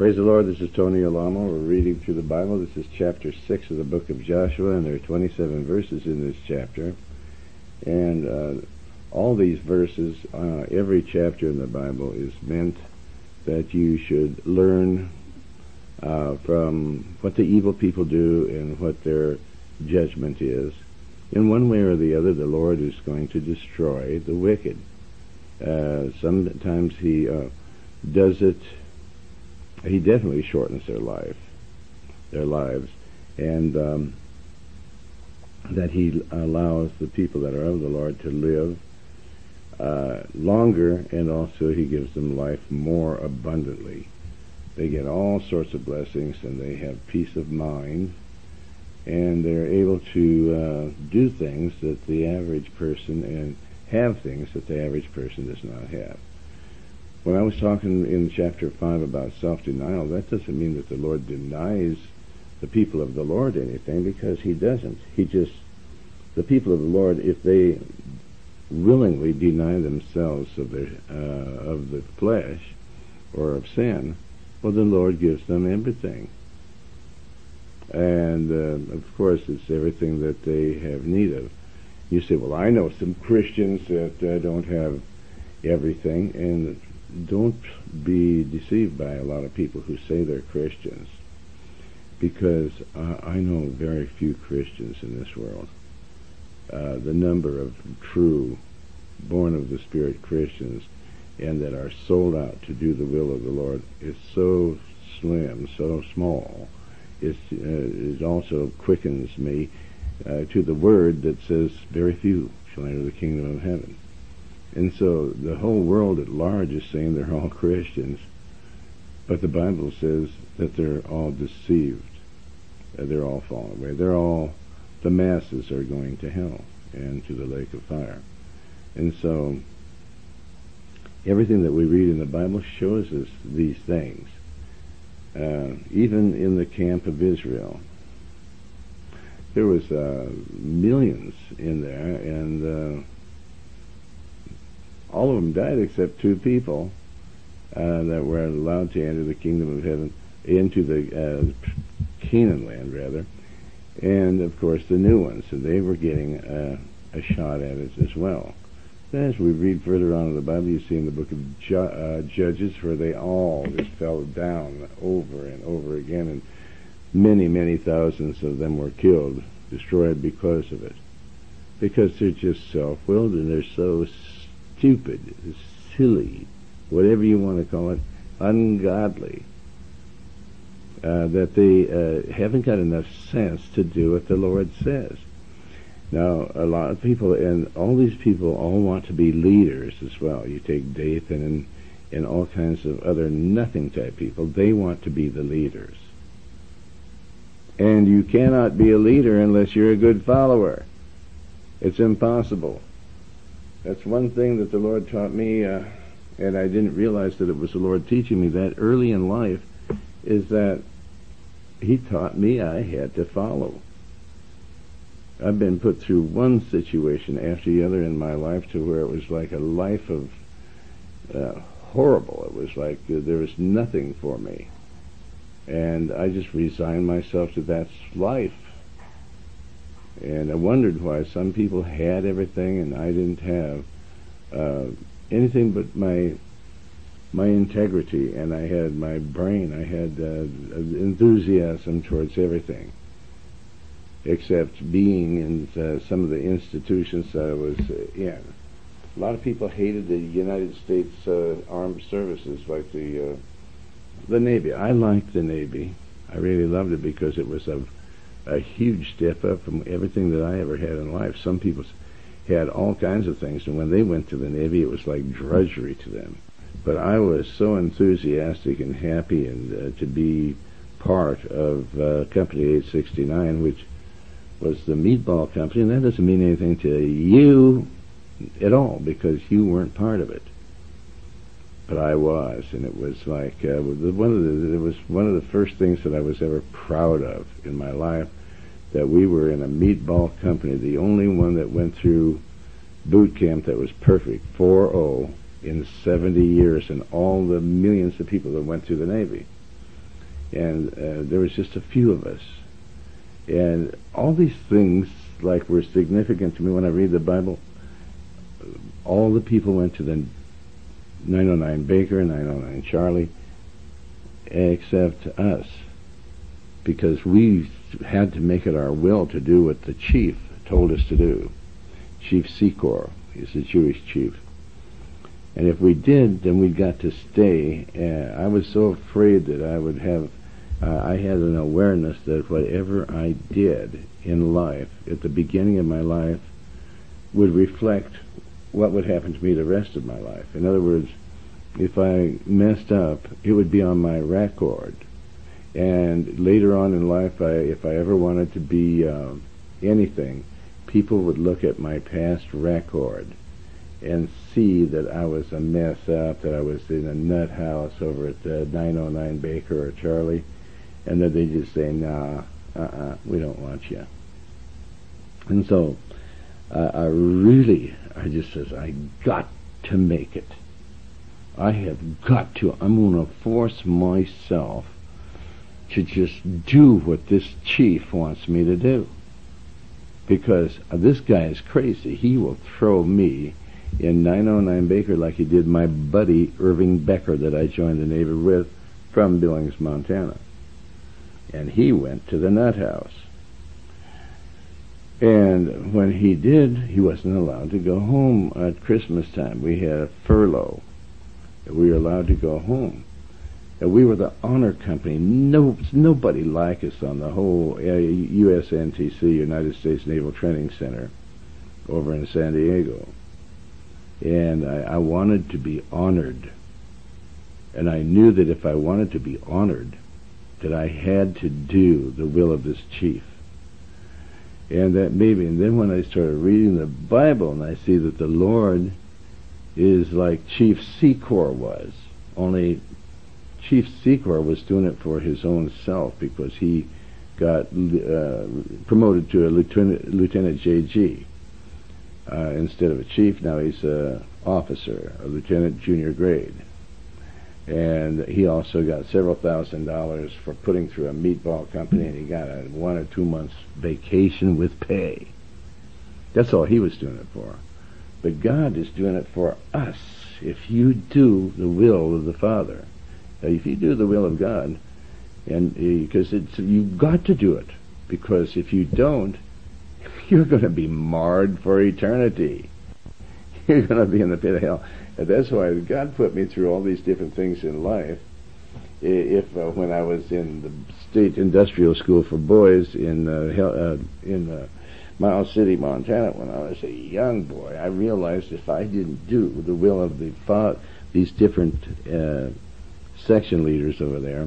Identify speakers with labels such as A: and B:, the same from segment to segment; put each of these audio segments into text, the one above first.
A: Praise the Lord. This is Tony Alamo. We're reading through the Bible. This is chapter 6 of the book of Joshua, and there are 27 verses in this chapter. And all these verses, every chapter in the Bible is meant that you should learn from what the evil people do and what their judgment is. In one way or the other, the Lord is going to destroy the wicked. Sometimes He does it. He definitely shortens their lives, and that He allows the people that are of the Lord to live longer, and also He gives them life more abundantly. They get all sorts of blessings, and they have peace of mind, and they're able to do things that the average person, and have things that the average person does not have. When I was talking in chapter 5 about self-denial, that doesn't mean that the Lord denies the people of the Lord anything, because He doesn't. The people of the Lord, if they willingly deny themselves of the flesh or of sin, well, the Lord gives them everything. And, of course, it's everything that they have need of. You say, well, I know some Christians that don't have everything, and don't be deceived by a lot of people who say they're Christians, because I know very few Christians in this world. The number of true, born of the Spirit Christians, and that are sold out to do the will of the Lord, is so slim, so small. It also quickens me to the word that says, very few shall enter the kingdom of heaven. And so the whole world at large is saying they're all Christians, but the Bible says that they're all deceived. They're all fallen away. The masses are going to hell and to the lake of fire. And so everything that we read in the Bible shows us these things. Even in the camp of Israel, there was millions in there, and all of them died except 2 people that were allowed to enter the kingdom of heaven, into the Canaan land, rather. And, of course, the new ones, and they were getting a shot at it as well. Then as we read further on in the Bible, you see in the book of Judges, where they all just fell down over and over again, and many, many thousands of them were killed, destroyed because of it. Because they're just self-willed, and they're so stupid, silly, whatever you want to call it, ungodly, that they haven't got enough sense to do what the Lord says. Now, a lot of people, and all these people all want to be leaders as well. You take Dathan and all kinds of other nothing-type people. They want to be the leaders. And you cannot be a leader unless you're a good follower. It's impossible. That's one thing that the Lord taught me, and I didn't realize that it was the Lord teaching me that early in life, is that He taught me I had to follow. I've been put through one situation after the other in my life to where it was like a life of horrible. It was like there was nothing for me. And I just resigned myself to that life. And I wondered why some people had everything and I didn't have anything but my integrity, and I had my brain. I had enthusiasm towards everything, except being in some of the institutions that I was in. A lot of people hated the United States Armed Services, like the Navy. I liked the Navy. I really loved it because it was a huge step up from everything that I ever had in life. Some people had all kinds of things, and when they went to the Navy, it was like drudgery to them. But I was so enthusiastic and happy and to be part of Company 869, which was the meatball company, and that doesn't mean anything to you at all because you weren't part of it. But I was, and it was like it was one of the first things that I was ever proud of in my life, that we were in a meatball company, the only one that went through boot camp that was perfect, 4.0 in 70 years, and all the millions of people that went through the Navy. and there was just a few of us. And all these things, like, were significant to me when I read the Bible. All the people went to the 909 Baker, 909 Charlie, except us, because we had to make it our will to do what the chief told us to do. Chief Secor is the Jewish chief. And if we did, then we got to stay. I was so afraid that I would have, I had an awareness that whatever I did in life, at the beginning of my life, would reflect what would happen to me the rest of my life. In other words, if I messed up, it would be on my record. And later on in life, if I ever wanted to be anything, people would look at my past record and see that I was a mess up, that I was in a nut house over at 909 Baker or Charlie, and that they just say, nah, we don't want you. And so I just says, I got to make it. I have got to. I'm going to force myself to just do what this chief wants me to do. Because this guy is crazy. He will throw me in 909 Baker like he did my buddy Irving Becker that I joined the Navy with from Billings, Montana. And he went to the nut house. And when he did, he wasn't allowed to go home at Christmas time. We had a furlough. We were allowed to go home. And we were the honor company. Nobody like us on the whole USNTC, United States Naval Training Center, over in San Diego. And I wanted to be honored. And I knew that if I wanted to be honored, that I had to do the will of this chief. And that maybe, and then when I started reading the Bible and I see that the Lord is like Chief Secor was, only Chief Secor was doing it for his own self because he got promoted to a Lieutenant JG instead of a chief. Now he's an officer, a lieutenant junior grade. And he also got several $1,000s for putting through a meatball company, and he got a 1 or 2 months vacation with pay. That's all he was doing it for. But God is doing it for us. If you do the will of the Father, if you do the will of God, and because you've got to do it, because if you don't, you're going to be marred for eternity. You're going to be in the pit of hell. And that's why God put me through all these different things in life. When I was in the State Industrial School for Boys in Miles City, Montana, when I was a young boy, I realized if I didn't do the will of these different section leaders over there,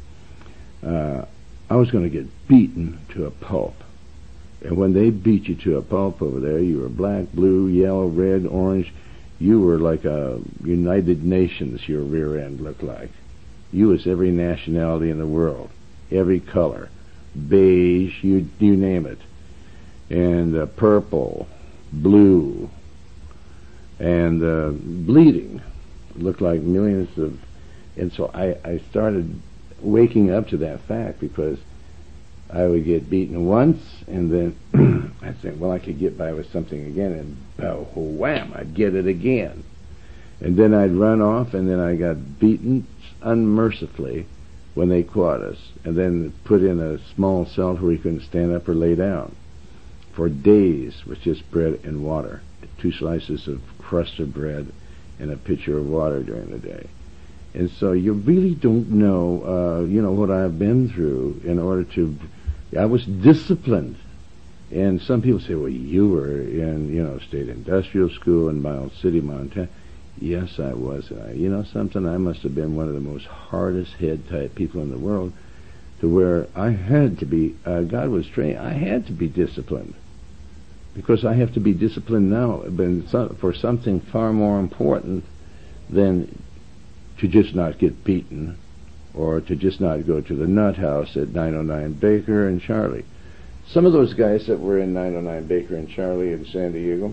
A: I was going to get beaten to a pulp. And when they beat you to a pulp over there, you were black, blue, yellow, red, orange. You were like a United Nations, your rear end looked like. You was every nationality in the world, every color, beige, you name it. And purple, blue, and bleeding. It looked like millions of... And so I started waking up to that fact because I would get beaten once, and then I'd think, well, I could get by with something again, and wham, I'd get it again. And then I'd run off, and then I got beaten unmercifully when they caught us, and then put in a small cell where you couldn't stand up or lay down for days with just bread and water, 2 slices of crust of bread and a pitcher of water during the day. And so you really don't know, what I've been through in order to... I was disciplined. And some people say, well, you were in, State Industrial School in Miles City, Montana. Yes, I was. Something, I must have been one of the most hardest head type people in the world, to where I had to be, God was training, I had to be disciplined. Because I have to be disciplined now for something far more important than to just not get beaten, or to just not go to the nut house at 909 Baker and Charlie. Some of those guys that were in 909 Baker and Charlie in San Diego,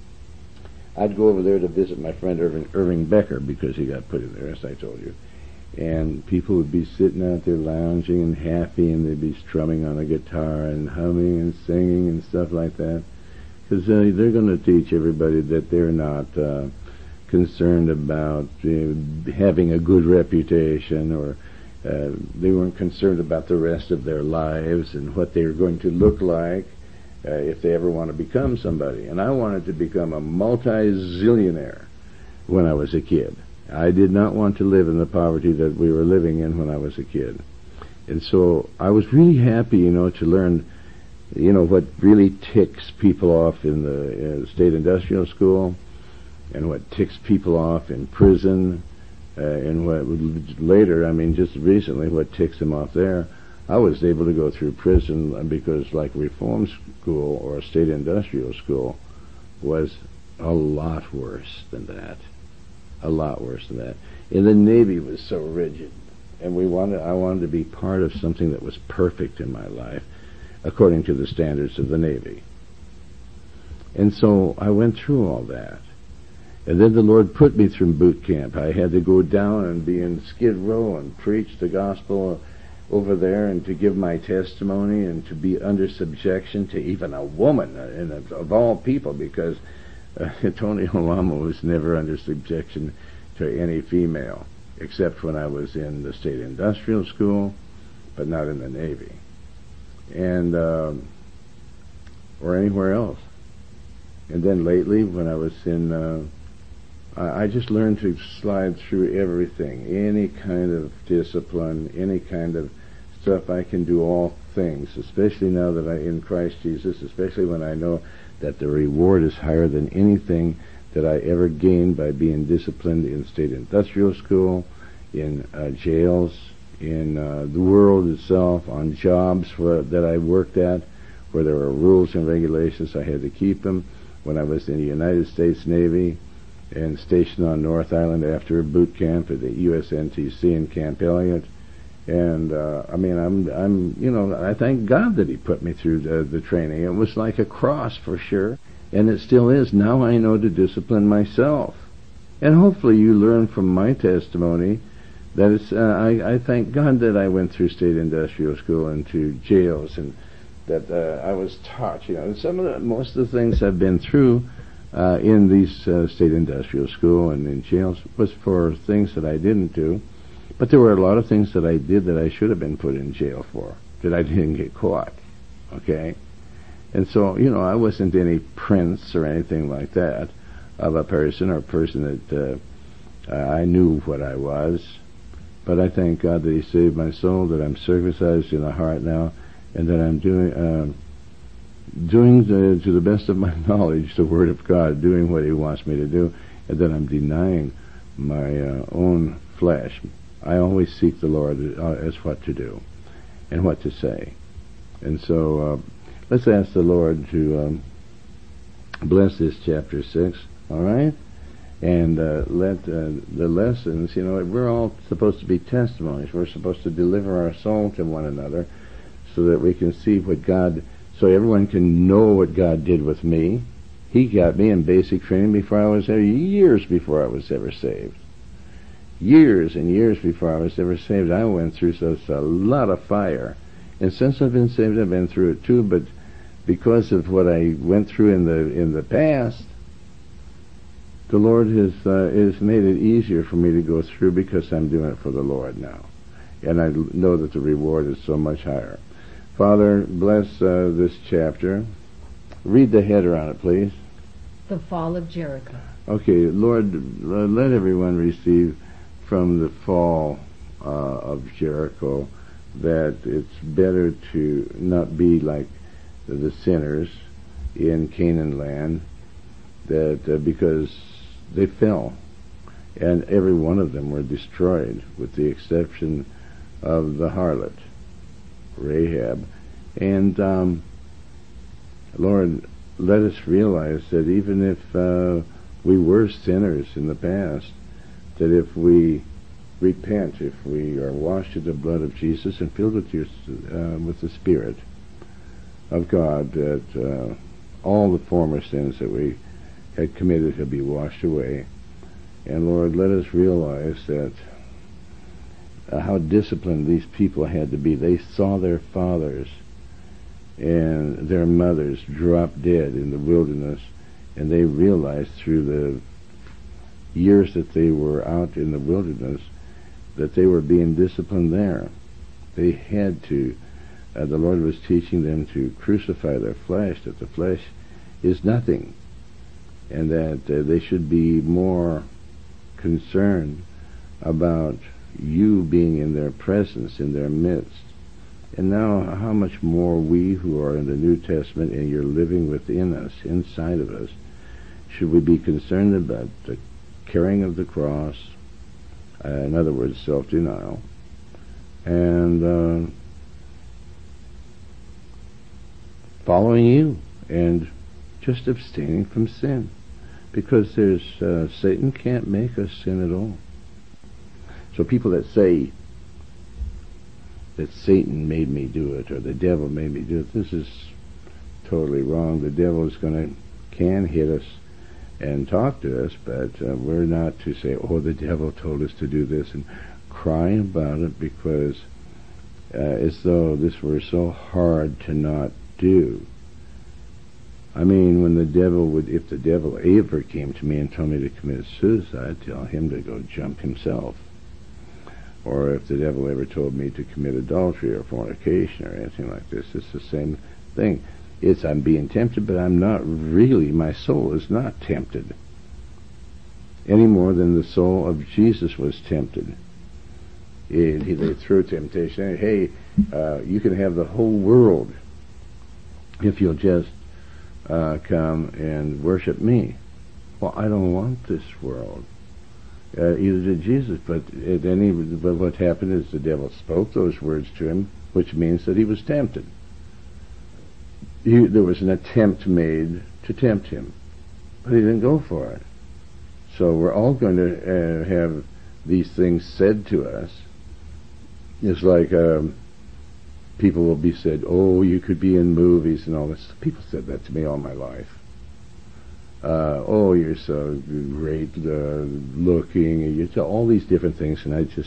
A: I'd go over there to visit my friend Irving Becker, because he got put in there, as I told you. and people would be sitting out there lounging and happy, and they'd be strumming on a guitar and humming and singing and stuff like that, because they're going to teach everybody that they're not concerned about having a good reputation, or they weren't concerned about the rest of their lives and what they were going to look like if they ever want to become somebody. And I wanted to become a multi-zillionaire when I was a kid. I did not want to live in the poverty that we were living in when I was a kid. And so I was really happy, to learn, what really ticks people off in the state industrial school, and what ticks people off in prison, and what later, just recently, what ticks them off there. I was able to go through prison because, like, reform school or state industrial school was a lot worse than that. A lot worse than that. And the Navy was so rigid, and I wanted to be part of something that was perfect in my life, according to the standards of the Navy. And so I went through all that. And then the Lord put me through boot camp. I had to go down and be in Skid Row and preach the gospel over there, and to give my testimony, and to be under subjection to even a woman, and of all people, because Tony Olamo was never under subjection to any female, except when I was in the state industrial school, but not in the Navy, and or anywhere else. And then lately, when I was in, I just learned to slide through everything, any kind of discipline, any kind of stuff. I can do all things, especially now that I'm in Christ Jesus, especially when I know that the reward is higher than anything that I ever gained by being disciplined in state industrial school, in jails, in the world itself, on jobs that I worked at, where there were rules and regulations. I had to keep them. When I was in the United States Navy and stationed on North Island after a boot camp at the USNTC in Camp Elliott, and I thank God that He put me through the training. It was like a cross for sure, and it still is. Now I know to discipline myself, and hopefully you learn from my testimony that it's. I thank God that I went through state industrial school and to jails, and that I was taught. Most of the things I've been through in these state industrial school and in jails was for things that I didn't do. But there were a lot of things that I did that I should have been put in jail for, that I didn't get caught, okay? And so, I wasn't any prince or anything like that of a person that I knew what I was. But I thank God that He saved my soul, that I'm circumcised in the heart now, and that I'm doing to the best of my knowledge the Word of God, doing what He wants me to do, and that I'm denying my own flesh. I always seek the Lord as what to do and what to say. And so let's ask the Lord to bless this chapter 6, all right? And let the lessons, we're all supposed to be testimonies. We're supposed to deliver our soul to one another so that we can see what God, so everyone can know what God did with me. He got me in basic training before I was there, years before I was ever saved. Years and years before I was ever saved, I went through such a lot of fire. And since I've been saved, I've been through it too, but because of what I went through in the past, the Lord has made it easier for me to go through because I'm doing it for the Lord now. And I know that the reward is so much higher. Father, bless this chapter. Read the header on it, please.
B: The Fall of Jericho.
A: Okay, Lord, let everyone receive from the fall of Jericho that it's better to not be like the sinners in Canaan land, that because they fell, and every one of them were destroyed, with the exception of the harlot, Rahab. And Lord, let us realize that even if we were sinners in the past, that if we repent, if we are washed in the blood of Jesus and filled with the Spirit of God, that all the former sins that we had committed will be washed away. And Lord, let us realize that how disciplined these people had to be. They saw their fathers and their mothers drop dead in the wilderness, and they realized through the years that they were out in the wilderness that they were being disciplined there. They had to. The Lord was teaching them to crucify their flesh, that the flesh is nothing, and that they should be more concerned about you being in their presence, in their midst. And now, how much more we who are in the New Testament and you're living within us, inside of us, should we be concerned about the carrying of the cross, in other words, self-denial, and following you, and just abstaining from sin. Because there's Satan can't make us sin at all. So people that say that Satan made me do it, or the devil made me do it, this is totally wrong. The devil can hit us and talk to us, but we're not to say, oh, the devil told us to do this, and cry about it, because as though this were so hard to not do. I mean, when if the devil ever came to me and told me to commit suicide, I'd tell him to go jump himself. Or if the devil ever told me to commit adultery or fornication or anything like this, it's the same thing. I'm being tempted, but I'm not really, my soul is not tempted. Any more than the soul of Jesus was tempted. They threw temptation. Hey, you can have the whole world if you'll just come and worship me. Well, I don't want this world. Either did Jesus, but what happened is the devil spoke those words to him, which means that he was tempted. There was an attempt made to tempt him, but he didn't go for it. So we're all going to have these things said to us. It's like people will be said, oh, you could be in movies and all this. People said that to me all my life. Oh, you're so great looking, and you tell all these different things, and I just,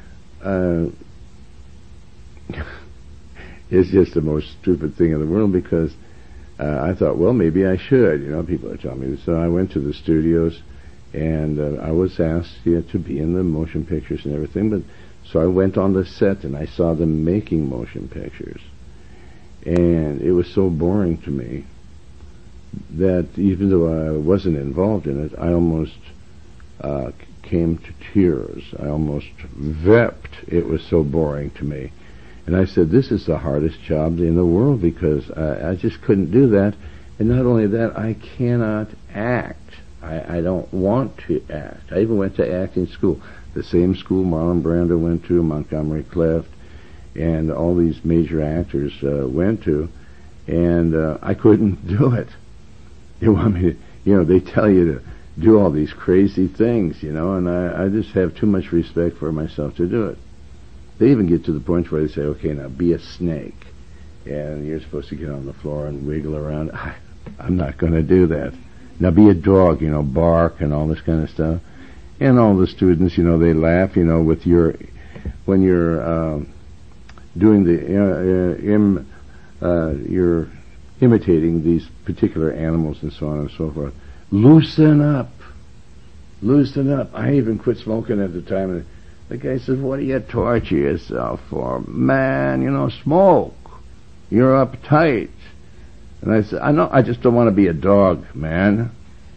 A: it's just the most stupid thing in the world, because I thought, well, maybe I should, people are telling me this. So I went to the studios, and I was asked to be in the motion pictures and everything, but so I went on the set, and I saw them making motion pictures, and it was so boring to me that even though I wasn't involved in it, I almost came to tears. I almost wept. It was so boring to me. And I said, this is the hardest job in the world, because I just couldn't do that. And not only that, I cannot act. I don't want to act. I even went to acting school, the same school Marlon Brando went to, Montgomery Clift, and all these major actors went to, and I couldn't do it. They want me to, they tell you to do all these crazy things, and I just have too much respect for myself to do it. They even get to the point where they say, okay, now be a snake, and you're supposed to get on the floor and wiggle around. I'm not going to do that. Now be a dog, bark and all this kind of stuff. And all the students, they laugh, with when you're doing you're imitating these particular animals and so on and so forth. Loosen up. I even quit smoking at the time, and the guy says, what do you torture yourself for? Man, smoke. You're uptight. And I said, I just don't want to be a dog, man.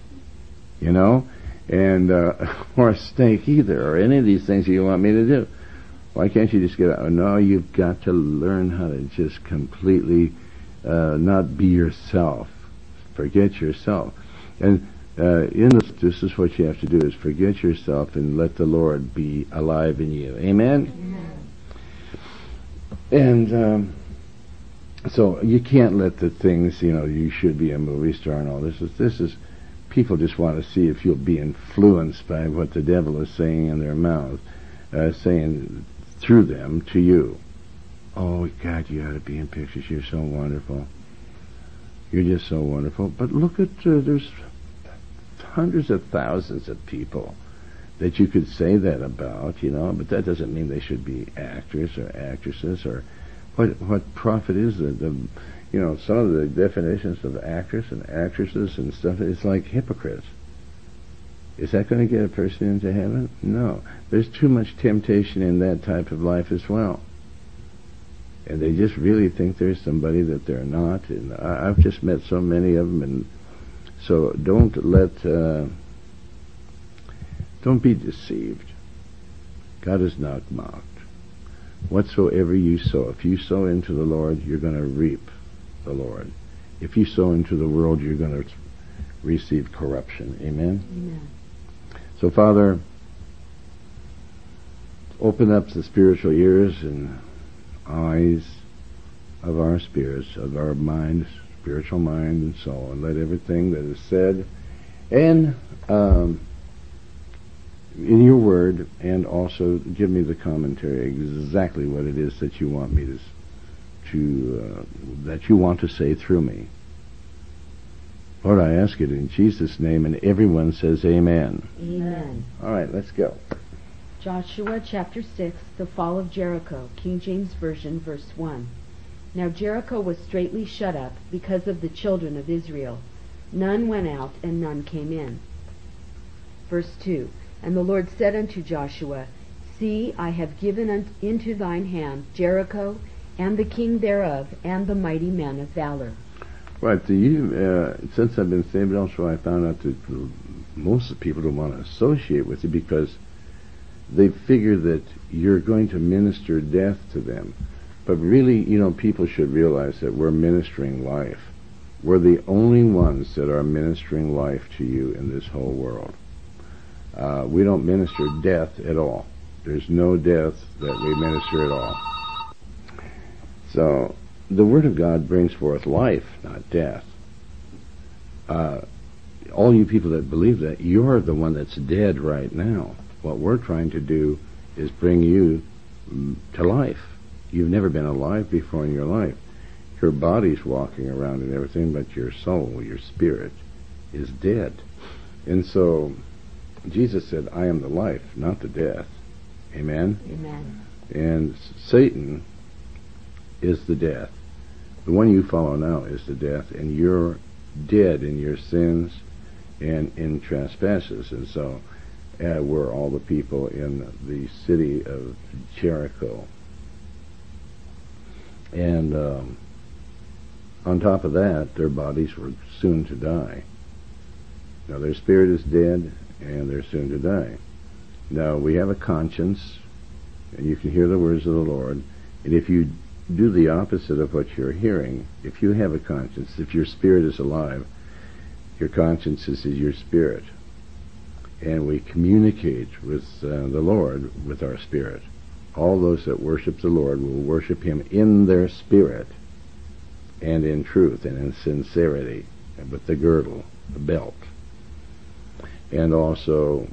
A: And or a snake either, or any of these things you want me to do. Why can't you just get out? No, you've got to learn how to just completely not be yourself. Forget yourself. And this is what you have to do, is forget yourself and let the Lord be alive in you. Amen? Amen. And so you can't let the things, you should be a movie star and all this. This is people just want to see if you'll be influenced by what the devil is saying in their mouth, saying through them to you. Oh, God, you ought to be in pictures. You're so wonderful. You're just so wonderful. But look at, there's hundreds of thousands of people that you could say that about, but that doesn't mean they should be actors or actresses. Or what profit is it? Some of the definitions of actors and actresses and stuff, it's like hypocrites. Is that going to get a person into heaven? No. There's too much temptation in that type of life as well. And they just really think there's somebody that they're not. And I've just met so many of them. And so don't be deceived. God is not mocked. Whatsoever you sow, if you sow into the Lord, you're going to reap the Lord. If you sow into the world, you're going to receive corruption. Amen?
B: Amen.
A: So, Father, open up the spiritual ears and eyes of our spirits, of our minds, spiritual mind and soul, and let everything that is said and in your word, and also give me the commentary, exactly what it is that you want me that you want to say through me. Lord, I ask it in Jesus' name, and everyone says amen.
B: Amen.
A: All right, let's go.
B: Joshua chapter 6, the fall of Jericho, King James Version, verse 1. Now Jericho was straitly shut up because of the children of Israel. None went out, and none came in. Verse 2. And the Lord said unto Joshua, See, I have given into thine hand Jericho, and the king thereof, and the mighty men of valor.
A: Right. Since I've been saved also, I found out that most of the people don't want to associate with you because they figure that you're going to minister death to them. But really, people should realize that we're ministering life. We're the only ones that are ministering life to you in this whole world. We don't minister death at all. There's no death that we minister at all. So, the Word of God brings forth life, not death. All you people that believe that, you're the one that's dead right now. What we're trying to do is bring you to life. You've never been alive before in your life. Your body's walking around and everything, but your soul, your spirit, is dead. And so, Jesus said, I am the life, not the death. Amen?
B: Amen.
A: And Satan is the death. The one you follow now is the death, and you're dead in your sins and in trespasses. And so were all the people in the city of Jericho. And on top of that, their bodies were soon to die. Now their spirit is dead, and they're soon to die. Now we have a conscience, and you can hear the words of the Lord, and if you do the opposite of what you're hearing, if you have a conscience, if your spirit is alive, your conscience is your spirit. And we communicate with the Lord with our spirit. All those that worship the Lord will worship Him in their spirit and in truth and in sincerity, and with the girdle, the belt. And also,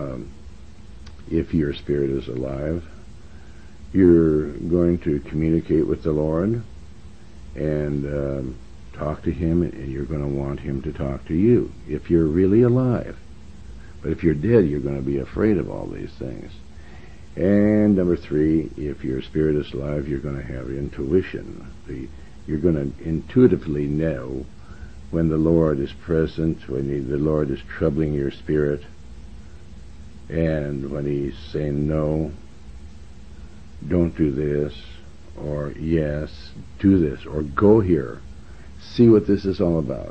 A: if your spirit is alive, you're going to communicate with the Lord and talk to Him, and you're going to want Him to talk to you if you're really alive. But if you're dead, you're going to be afraid of all these things. And number 3, if your spirit is alive, you're going to have intuition. You're going to intuitively know when the Lord is present, when the Lord is troubling your spirit, and when He's saying, no, don't do this, or yes, do this, or go here. See what this is all about.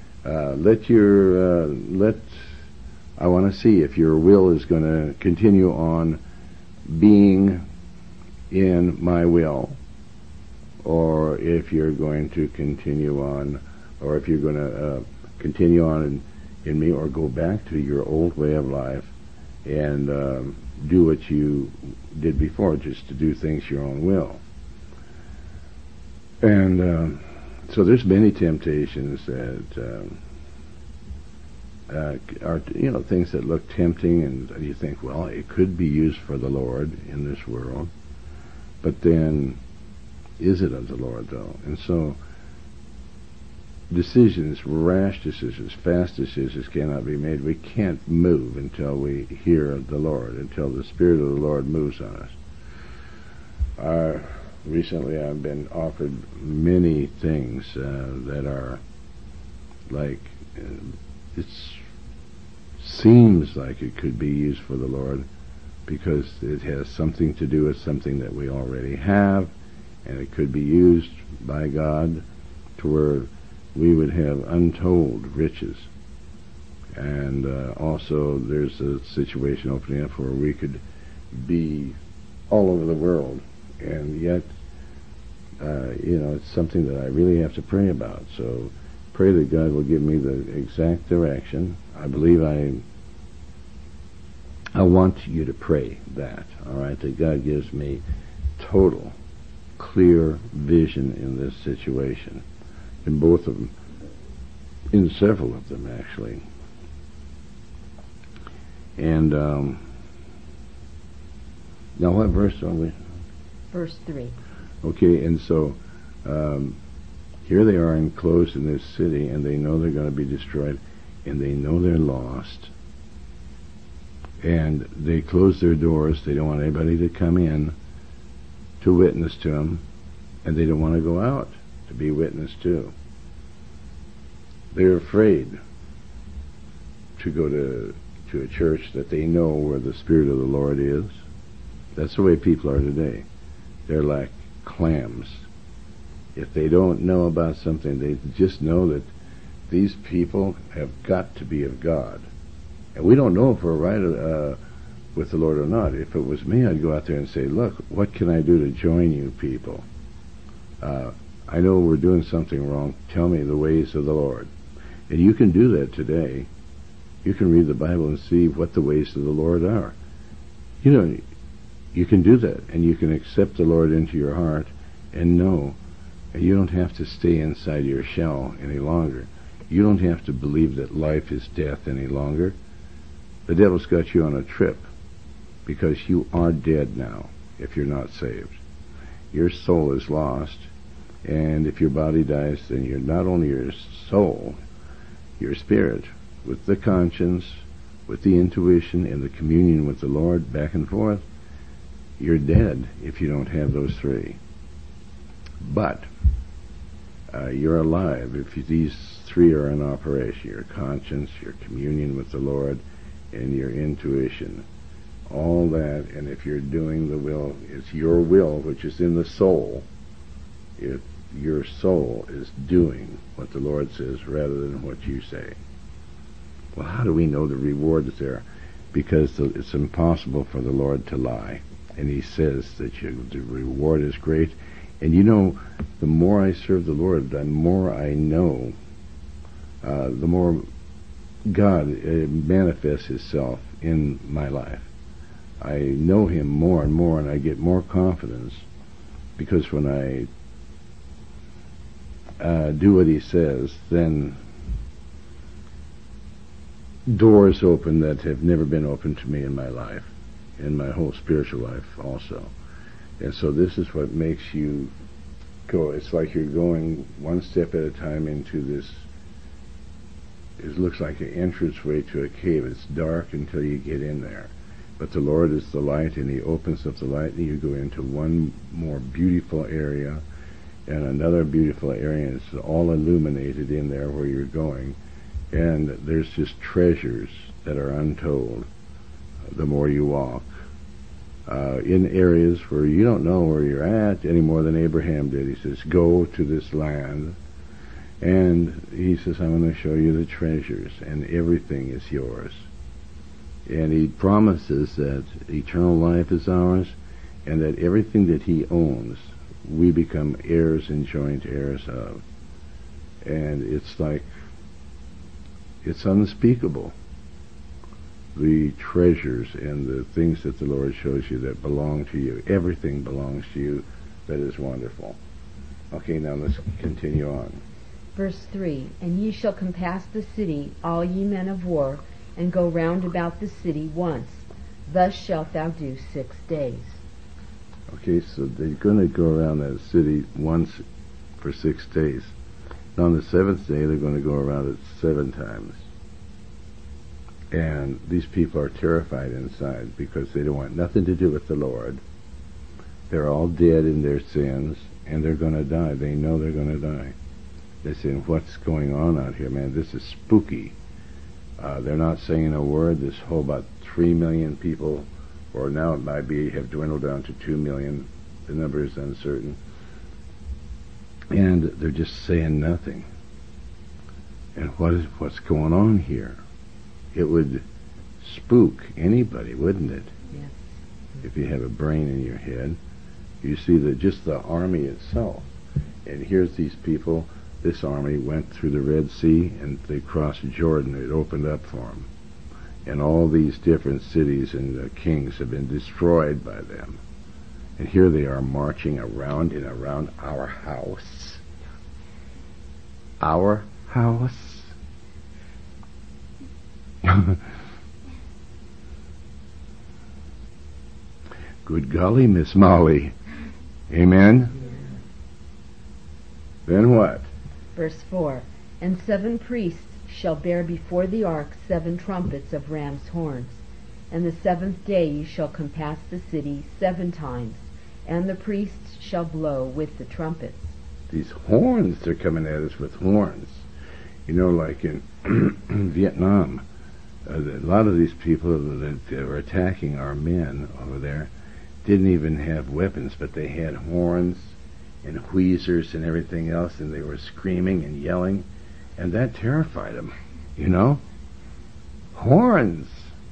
A: I want to see if your will is going to continue on being in my will, or if you're going to continue on, or if you're going to continue on in me, or go back to your old way of life and do what you did before, just to do things your own will. And so there's many temptations that are, things that look tempting, and you think, well, it could be used for the Lord in this world, but then is it of the Lord, though? And so decisions, rash decisions, fast decisions cannot be made. We can't move until we hear the Lord, until the Spirit of the Lord moves on us. Recently I've been offered many things that are like, it seems like it could be used for the Lord because it has something to do with something that we already have, and it could be used by God to where we would have untold riches. And also there's a situation opening up where we could be all over the world, and yet it's something that I really have to pray about. So pray that God will give me the exact direction. I believe I want you to pray that, all right, that God gives me total, clear vision in this situation, in both of them, in several of them actually. And now what verse are we?
B: Verse 3.
A: Okay, and so here they are enclosed in this city, and they know they're going to be destroyed, and they know they're lost. And they close their doors. They don't want anybody to come in to witness to them, and they don't want to go out to be witnessed to. They're afraid to go to a church that they know where the Spirit of the Lord is. That's the way people are today. They're like clams. If they don't know about something, they just know that these people have got to be of God. And we don't know if we're right with the Lord or not. If it was me, I'd go out there and say, look, what can I do to join you people? I know we're doing something wrong. Tell me the ways of the Lord. And you can do that today. You can read the Bible and see what the ways of the Lord are. You can do that, and you can accept the Lord into your heart and know. And you don't have to stay inside your shell any longer. You don't have to believe that life is death any longer. The devil's got you on a trip because you are dead now if you're not saved. Your soul is lost, and if your body dies, then you're not only your soul, your spirit, with the conscience, with the intuition, and the communion with the Lord back and forth, you're dead if you don't have those three. But you're alive if these three are in operation: your conscience, your communion with the Lord, and your intuition. All that, and if you're doing the will, it's your will which is in the soul. If your soul is doing what the Lord says rather than what you say. Well, how do we know the reward is there? Because it's impossible for the Lord to lie. And he says that the reward is great. And the more I serve the Lord, the more I know, the more God manifests himself in my life. I know him more and more, and I get more confidence, because when I do what he says, then doors open that have never been opened to me in my life, in my whole spiritual life also. And so this is what makes you go. It's like you're going one step at a time into this. It looks like an entranceway to a cave. It's dark until you get in there. But the Lord is the light, and he opens up the light, and you go into one more beautiful area and another beautiful area, and it's all illuminated in there where you're going. And there's just treasures that are untold the more you walk. In areas where you don't know where you're at any more than Abraham did. He says, go to this land. And he says, I'm going to show you the treasures, and everything is yours. And he promises that eternal life is ours, and that everything that he owns, we become heirs and joint heirs of. And it's like, it's unspeakable, the treasures and the things that the Lord shows you that belong to you. Everything belongs to you that is wonderful. Okay, now let's continue on.
B: Verse 3, and ye shall compass the city, all ye men of war, and go round about the city once. Thus shalt thou do 6 days. Okay,
A: so they're going to go around that city once for 6 days. On the seventh day, they're going to go around it 7 times. And these people are terrified inside because they don't want nothing to do with the Lord. They're all dead in their sins, and they're going to die. They know they're going to die. They're saying, what's going on out here, man? This is spooky. They're not saying a word. This whole about 3 million people, or now it might be, have dwindled down to 2 million. The number is uncertain. And they're just saying nothing. And what's going on here? It would spook anybody, wouldn't it?
B: Yes.
A: If you have a brain in your head. You see that just the army itself. And here's these people. This army went through the Red Sea and they crossed Jordan. It opened up for them. And all these different cities and kings have been destroyed by them. And here they are marching around and around our house. Our house? Good golly, Miss Molly. Amen? Then what?
B: Verse 4, And 7 priests shall bear before the ark 7 trumpets of ram's horns. And the 7th day you shall compass the city 7 times, and the priests shall blow with the trumpets.
A: These horns, they're coming at us with horns. You know, like in Vietnam, a lot of these people that were attacking our men over there didn't even have weapons, but they had horns and wheezers and everything else, and they were screaming and yelling, and that terrified them, you know? Horns!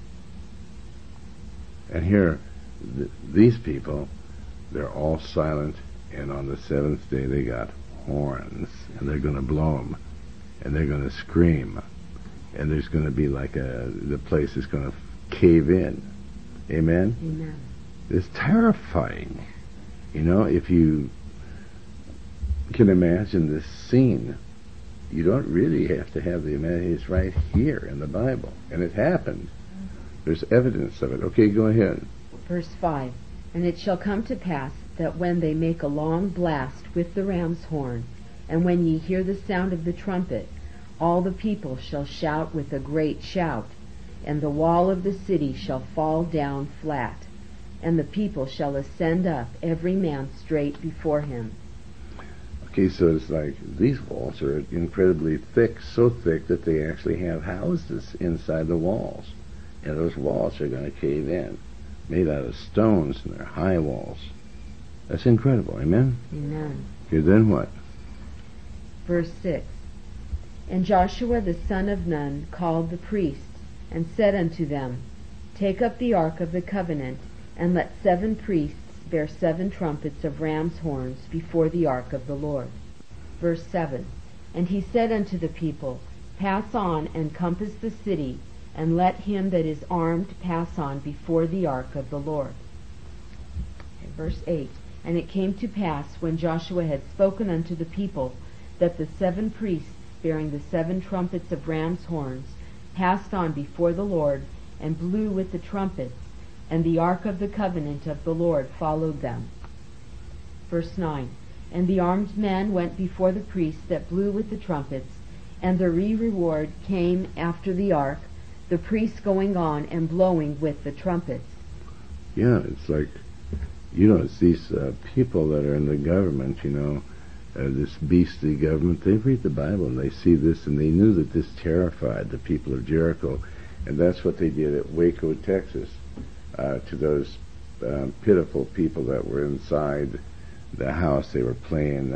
A: And here, these people, they're all silent, and on the 7th day they got horns, and they're going to blow them, and they're going to scream, and there's going to be like the place is going to cave in. Amen?
B: Amen.
A: It's terrifying. You know, if you can imagine this scene, you don't really have to have the imagination. It's right here in the Bible, and it happened. There's evidence of it. Okay, go ahead.
B: Verse 5, And it shall come to pass that when they make a long blast with the ram's horn, and when ye hear the sound of the trumpet, all the people shall shout with a great shout, and the wall of the city shall fall down flat, and the people shall ascend up, every man straight before him.
A: Okay, so it's like these walls are incredibly thick, so thick that they actually have houses inside the walls. And those walls are going to cave in, made out of stones, and they're high walls. That's incredible, amen?
B: Amen.
A: Okay, then what?
B: Verse 6, And Joshua the son of Nun called the priests, and said unto them, Take up the ark of the covenant, and let 7 priests bear 7 trumpets of ram's horns before the ark of the Lord. Verse 7, And he said unto the people, Pass on and compass the city, and let him that is armed pass on before the ark of the Lord. Verse 8, And it came to pass, when Joshua had spoken unto the people, that the 7 priests bearing the 7 trumpets of ram's horns passed on before the Lord, and blew with the trumpets, and the ark of the covenant of the Lord followed them. Verse 9, And the armed men went before the priests that blew with the trumpets, and the reward came after the ark, the priests going on and blowing with the trumpets.
A: Yeah, it's like, you know, it's these people that are in the government, you know, this beastly government. They read the Bible and they see this, and they knew that this terrified the people of Jericho, and that's what they did at Waco, Texas, to those pitiful people that were inside the house. They were playing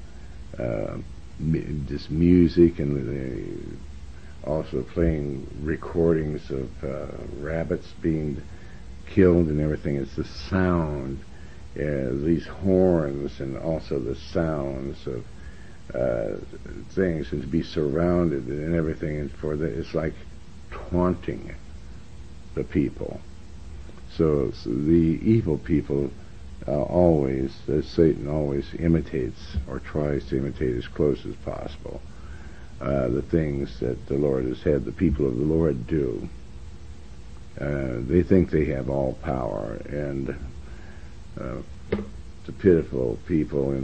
A: this music, and they also playing recordings of rabbits being killed and everything. It's the sound, these horns, and also the sounds of things, and to be surrounded and everything, and it's like taunting the people. So the evil people always, Satan always imitates, or tries to imitate as close as possible, the things that the Lord has had the people of the Lord do. They think they have all power, and the pitiful people in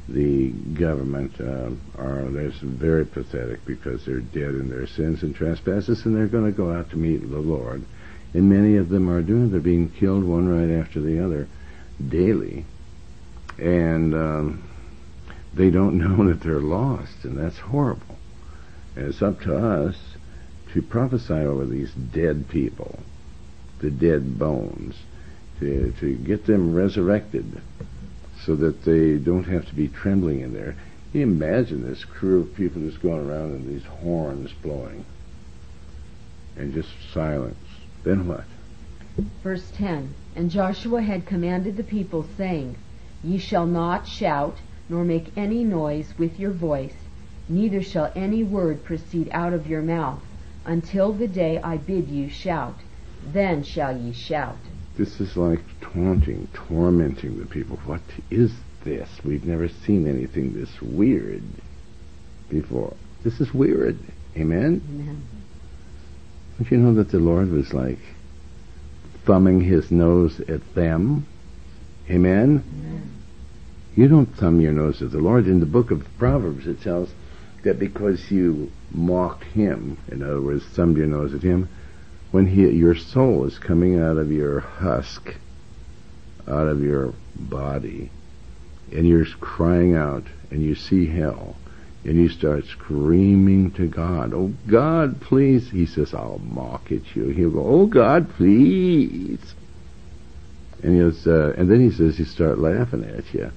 A: the government that's very pathetic, because they're dead in their sins and trespasses, and they're going to go out to meet the Lord. And many of them are doing. They're being killed one right after the other daily. And they don't know that they're lost, and that's horrible. And it's up to us to prophesy over these dead people, the dead bones, to get them resurrected so that they don't have to be trembling in there. You imagine this crew of people just going around and these horns blowing and just silence. Then what?
B: Verse 10, And Joshua had commanded the people, saying, Ye shall not shout, nor make any noise with your voice, neither shall any word proceed out of your mouth, until the day I bid you shout. Then shall ye shout.
A: This is like taunting, tormenting the people. What is this? We've never seen anything this weird before. This is weird. Amen?
B: Amen.
A: Don't you know that the Lord was like thumbing his nose at them? Amen?
B: Amen.
A: You don't thumb your nose at the Lord. In the book of Proverbs it tells that because you mocked him, in other words, thumbed your nose at him, when your soul is coming out of your husk, out of your body, and you're crying out, and you see hell, and you start screaming to God, "Oh God, please," he says, "I'll mock at you." He'll go, "Oh God, please," and then he says, "You start laughing at you."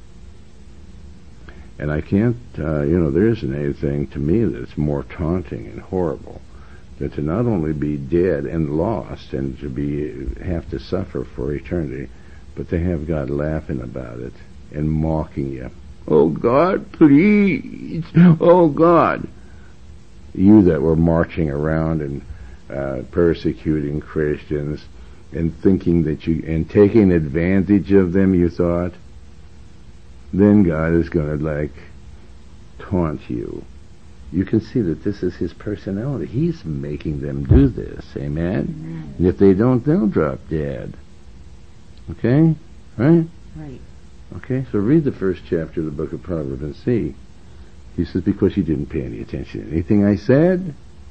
A: And I can't, there isn't anything to me that's more taunting and horrible than to not only be dead and lost and to have to suffer for eternity, but to have God laughing about it and mocking you. "Oh God, please! Oh God!" You that were marching around and persecuting Christians and thinking that and taking advantage of them, you thought, then God is going to taunt you. You can see that this is his personality. He's making them do this. Amen?
B: Amen.
A: And if they don't, they'll drop dead. Okay? Right?
B: Right.
A: Okay, so read the first chapter of the book of Proverbs and see. He says, because you didn't pay any attention to anything I said.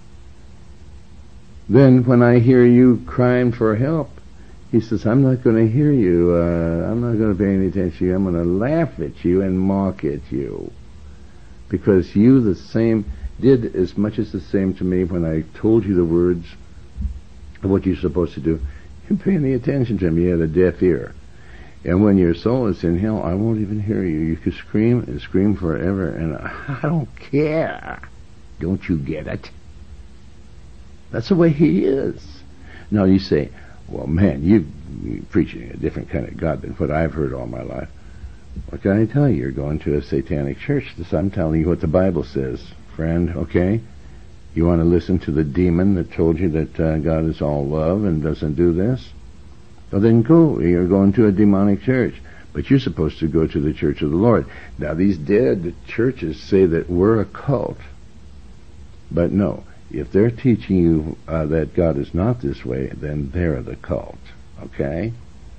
A: Then when I hear you crying for help, he says, I'm not going to hear you. I'm not going to pay any attention to you. I'm going to laugh at you and mock at you. Because you did as much as the same to me when I told you the words of what you're supposed to do. You didn't pay any attention to them. You had a deaf ear. And when your soul is in hell, I won't even hear you. You can scream and scream forever, and I don't care. Don't you get it? That's the way he is. Now you say, well, man, you're preaching a different kind of God than what I've heard all my life. What can I tell you? You're going to a satanic church. I'm telling you what the Bible says, friend, okay? You want to listen to the demon that told you that God is all love and doesn't do this? Well, then go. You're going to a demonic church. But you're supposed to go to the church of the Lord. Now, these dead churches say that we're a cult. But no, if they're teaching you that God is not this way, then they're the cult, okay?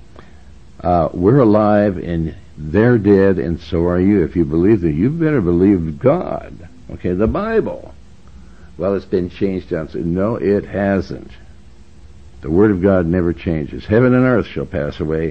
A: We're alive and they're dead, and so are you. If you believe that, you better believe God, okay, the Bible. Well, it's been changed down. So, no, it hasn't. The Word of God never changes. Heaven and earth shall pass away,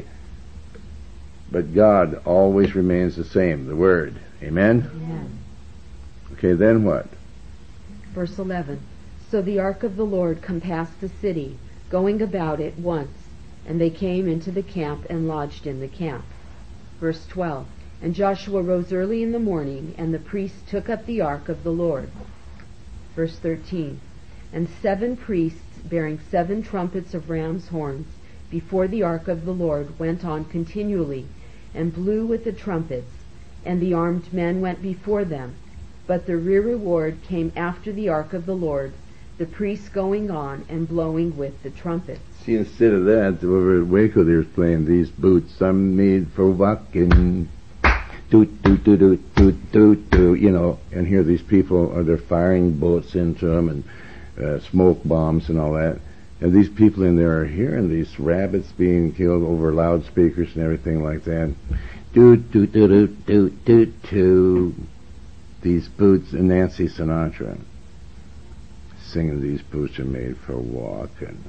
A: but God always remains the same, the Word. Amen?
B: Amen.
A: Okay, then what?
B: Verse 11. So the ark of the Lord compassed the city, going about it once, and they came into the camp and lodged in the camp. Verse 12. And Joshua rose early in the morning, and the priests took up the ark of the Lord. Verse 13. And 7 priests bearing 7 trumpets of ram's horns before the ark of the Lord went on continually, and blew with the trumpets, and the armed men went before them. But the rear reward came after the ark of the Lord, the priests going on and blowing with the trumpets.
A: See, instead of that, over at Waco, they were playing these boots. I'm made for walking. Doot, doot, doot, doot, doot, doot, doot, and here these people they're firing bullets into them and smoke bombs and all that. And these people in there are hearing these rabbits being killed over loudspeakers and everything like that. These boots, and Nancy Sinatra singing, these boots are made for walking.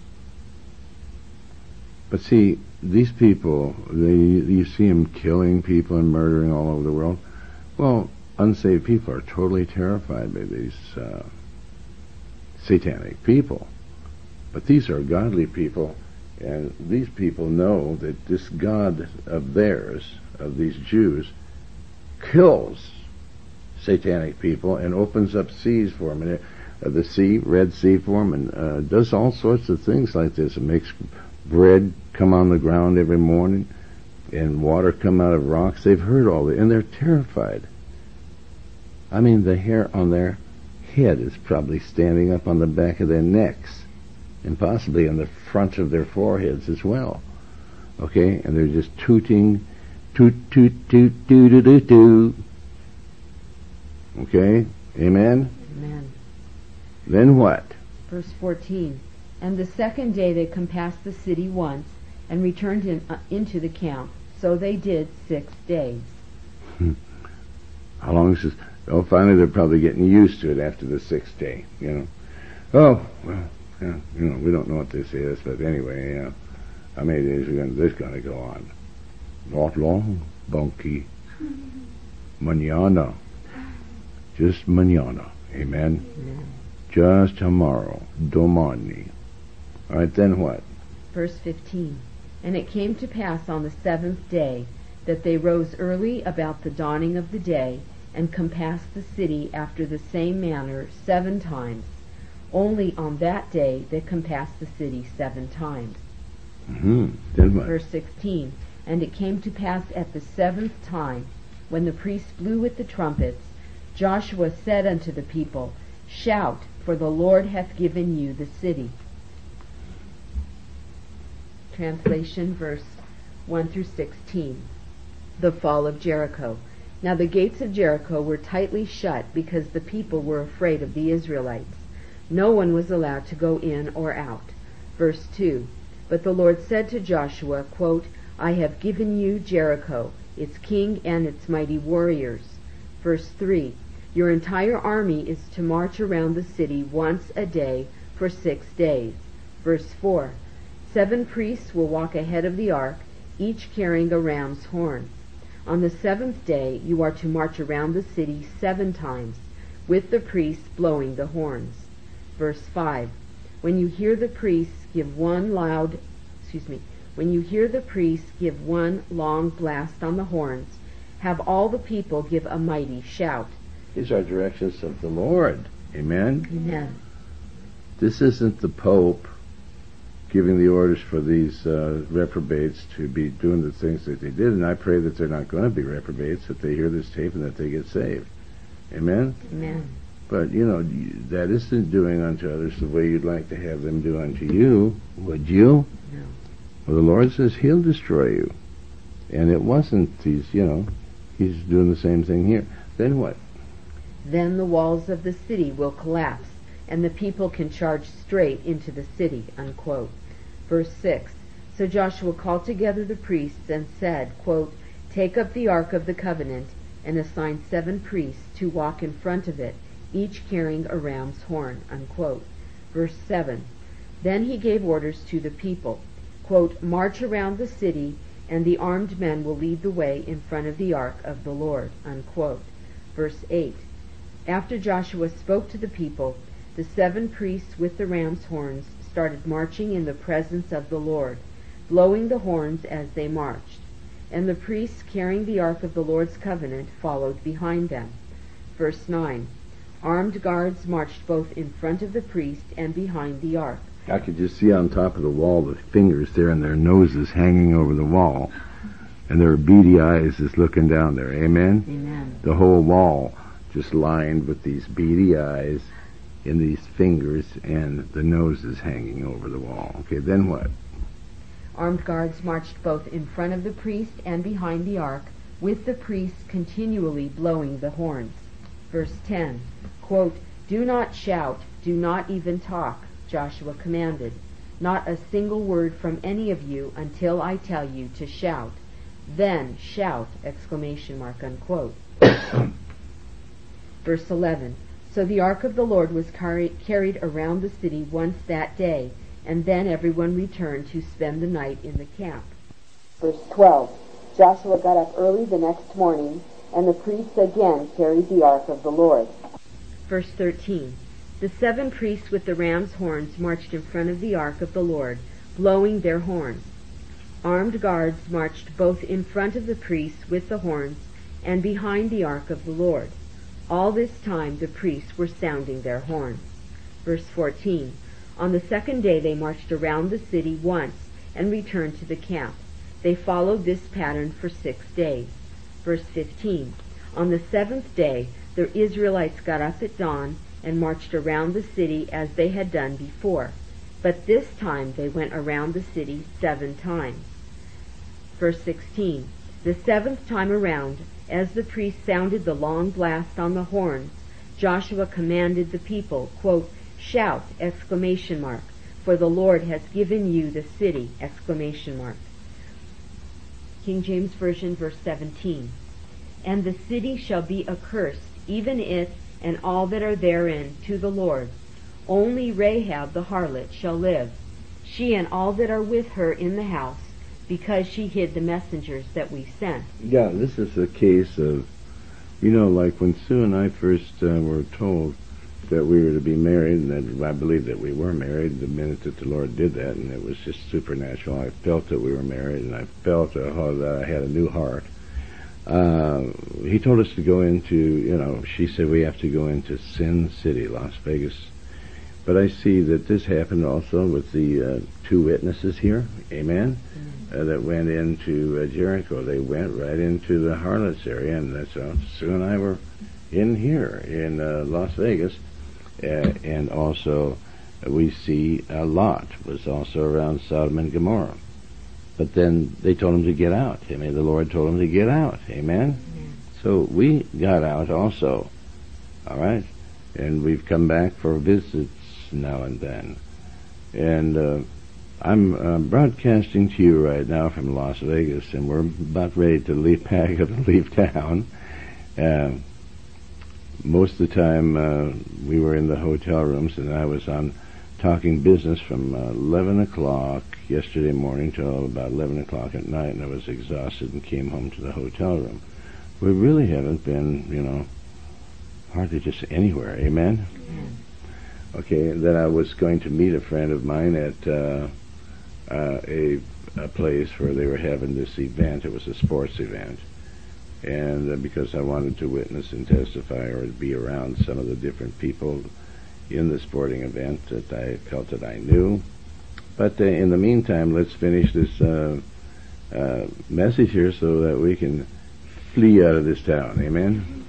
A: But see, these people, you see them killing people and murdering all over the world. Well, unsaved people are totally terrified by these satanic people. But these are godly people, and these people know that this God of theirs, of these Jews, kills satanic people and opens up seas for them, and the sea, Red Sea for them, and does all sorts of things like this. It makes bread come on the ground every morning and water come out of rocks. They've heard all that, and they're terrified. I mean, the hair on their head is probably standing up on the back of their necks and possibly on the front of their foreheads as well. Okay? And they're just tooting, toot, toot, toot, toot, toot, toot, toot. Okay? Amen?
B: Amen.
A: Then what?
B: Verse 14. And the second day they compassed the city once, and returned into the camp. So they did 6 days.
A: How long is this? Oh, finally they're probably getting used to it after the 6th day, you know. Oh, well, yeah, you know, we don't know what this is, but anyway, how many days is this going to go on? Not long, Bunky. Mañana. Just mañana. Amen?
B: Amen.
A: Just tomorrow. Domani. All right, then what?
B: Verse 15. And it came to pass on the 7th day that they rose early about the dawning of the day, and compassed the city after the same manner 7 times. Only on that day they compassed the city 7 times.
A: Then what?
B: Verse 16. And it came to pass at the 7th time, when the priests blew with the trumpets, Joshua said unto the people, Shout, for the Lord hath given you the city. Translation, verse 1 through 16. The fall of Jericho. Now the gates of Jericho were tightly shut because the people were afraid of the Israelites. No one was allowed to go in or out. Verse 2. But the Lord said to Joshua, quote, I have given you Jericho, its king and its mighty warriors. Verse 3. Your entire army is to march around the city once a day for 6 days. Verse 4. 7 priests will walk ahead of the ark, each carrying a ram's horn. On the 7th day you are to march around the city 7 times, with the priests blowing the horns. Verse 5. When you hear the priests give one long blast on the horns, have all the people give a mighty shout.
A: These are directions of the Lord. Amen?
B: Amen.
A: This isn't the Pope giving the orders for these reprobates to be doing the things that they did, and I pray that they're not going to be reprobates, that they hear this tape and that they get saved. Amen?
B: Amen.
A: But, you know, that isn't doing unto others the way you'd like to have them do unto you, would you?
B: No.
A: Well, the Lord says He'll destroy you. And it wasn't these, you know, He's doing the same thing here. Then what?
B: Then the walls of the city will collapse, and the people can charge straight into the city, unquote. Verse 6. So Joshua called together the priests and said, quote, Take up the ark of the covenant, and assign 7 priests to walk in front of it, each carrying a ram's horn, unquote. Verse 7. Then he gave orders to the people, quote, March around the city, and the armed men will lead the way in front of the ark of the Lord, unquote. Verse 8. After Joshua spoke to the people, the 7 priests with the ram's horns started marching in the presence of the Lord, blowing the horns as they marched. And the priests carrying the ark of the Lord's covenant followed behind them. Verse 9. Armed guards marched both in front of the priest and behind the ark.
A: I could just see on top of the wall the fingers there and their noses hanging over the wall. And their beady eyes just looking down there. Amen?
B: Amen.
A: The whole wall just lined with these beady eyes and these fingers and the noses hanging over the wall. Okay, then what?
B: Armed guards marched both in front of the priest and behind the ark, with the priests continually blowing the horns. Verse 10. Quote, Do not shout, do not even talk, Joshua commanded. Not a single word from any of you until I tell you to shout. Then shout! Exclamation mark, unquote. Verse 11. So the ark of the Lord was carried around the city once that day, and then everyone returned to spend the night in the camp. Verse 12. Joshua got up early the next morning, and the priests again carried the ark of the Lord. Verse 13. The 7 priests with the ram's horns marched in front of the ark of the Lord, blowing their horns. Armed guards marched both in front of the priests with the horns and behind the ark of the Lord. All this time the priests were sounding their horns. Verse 14. On the second day they marched around the city once and returned to the camp. They followed this pattern for 6 days. Verse 15. On the 7th day the Israelites got up at dawn and marched around the city as they had done before. But this time they went around the city 7 times. Verse 16. The 7th time around, as the priest sounded the long blast on the horns, Joshua commanded the people, quote, shout! Exclamation mark, for the Lord has given you the city! Exclamation mark. King James Version, verse 17. And the city shall be accursed, even it and all that are therein, to the Lord. Only Rahab the harlot shall live, she and all that are with her in the house, because she hid the messengers that we sent.
A: Yeah, this is a case of, like when Sue and I first were told that we were to be married, and that I believe that we were married the minute that the Lord did that, and it was just supernatural. I felt that we were married, and I felt that I had a new heart. He told us to go into, she said we have to go into Sin City, Las Vegas. But I see that this happened also with the 2 witnesses here, amen, that went into Jericho. They went right into the harlots area, and that's Sue and I were in here in Las Vegas. And also we see Lot was also around Sodom and Gomorrah. But then they told him to get out. The Lord told him to get out. Amen? So we got out also. All right? And we've come back for visits now and then. And I'm broadcasting to you right now from Las Vegas, and we're about ready to leave town. Most of the time we were in the hotel rooms, and I was on talking business from 11 o'clock yesterday morning till about 11 o'clock at night, and I was exhausted and came home to the hotel room. We really haven't been, hardly just anywhere. Amen? Okay, and then I was going to meet a friend of mine at a place where they were having this event. It was a sports event. And because I wanted to witness and testify or be around some of the different people in the sporting event that I felt that I knew. But in the meantime, let's finish this message here so that we can flee out of this town. Amen?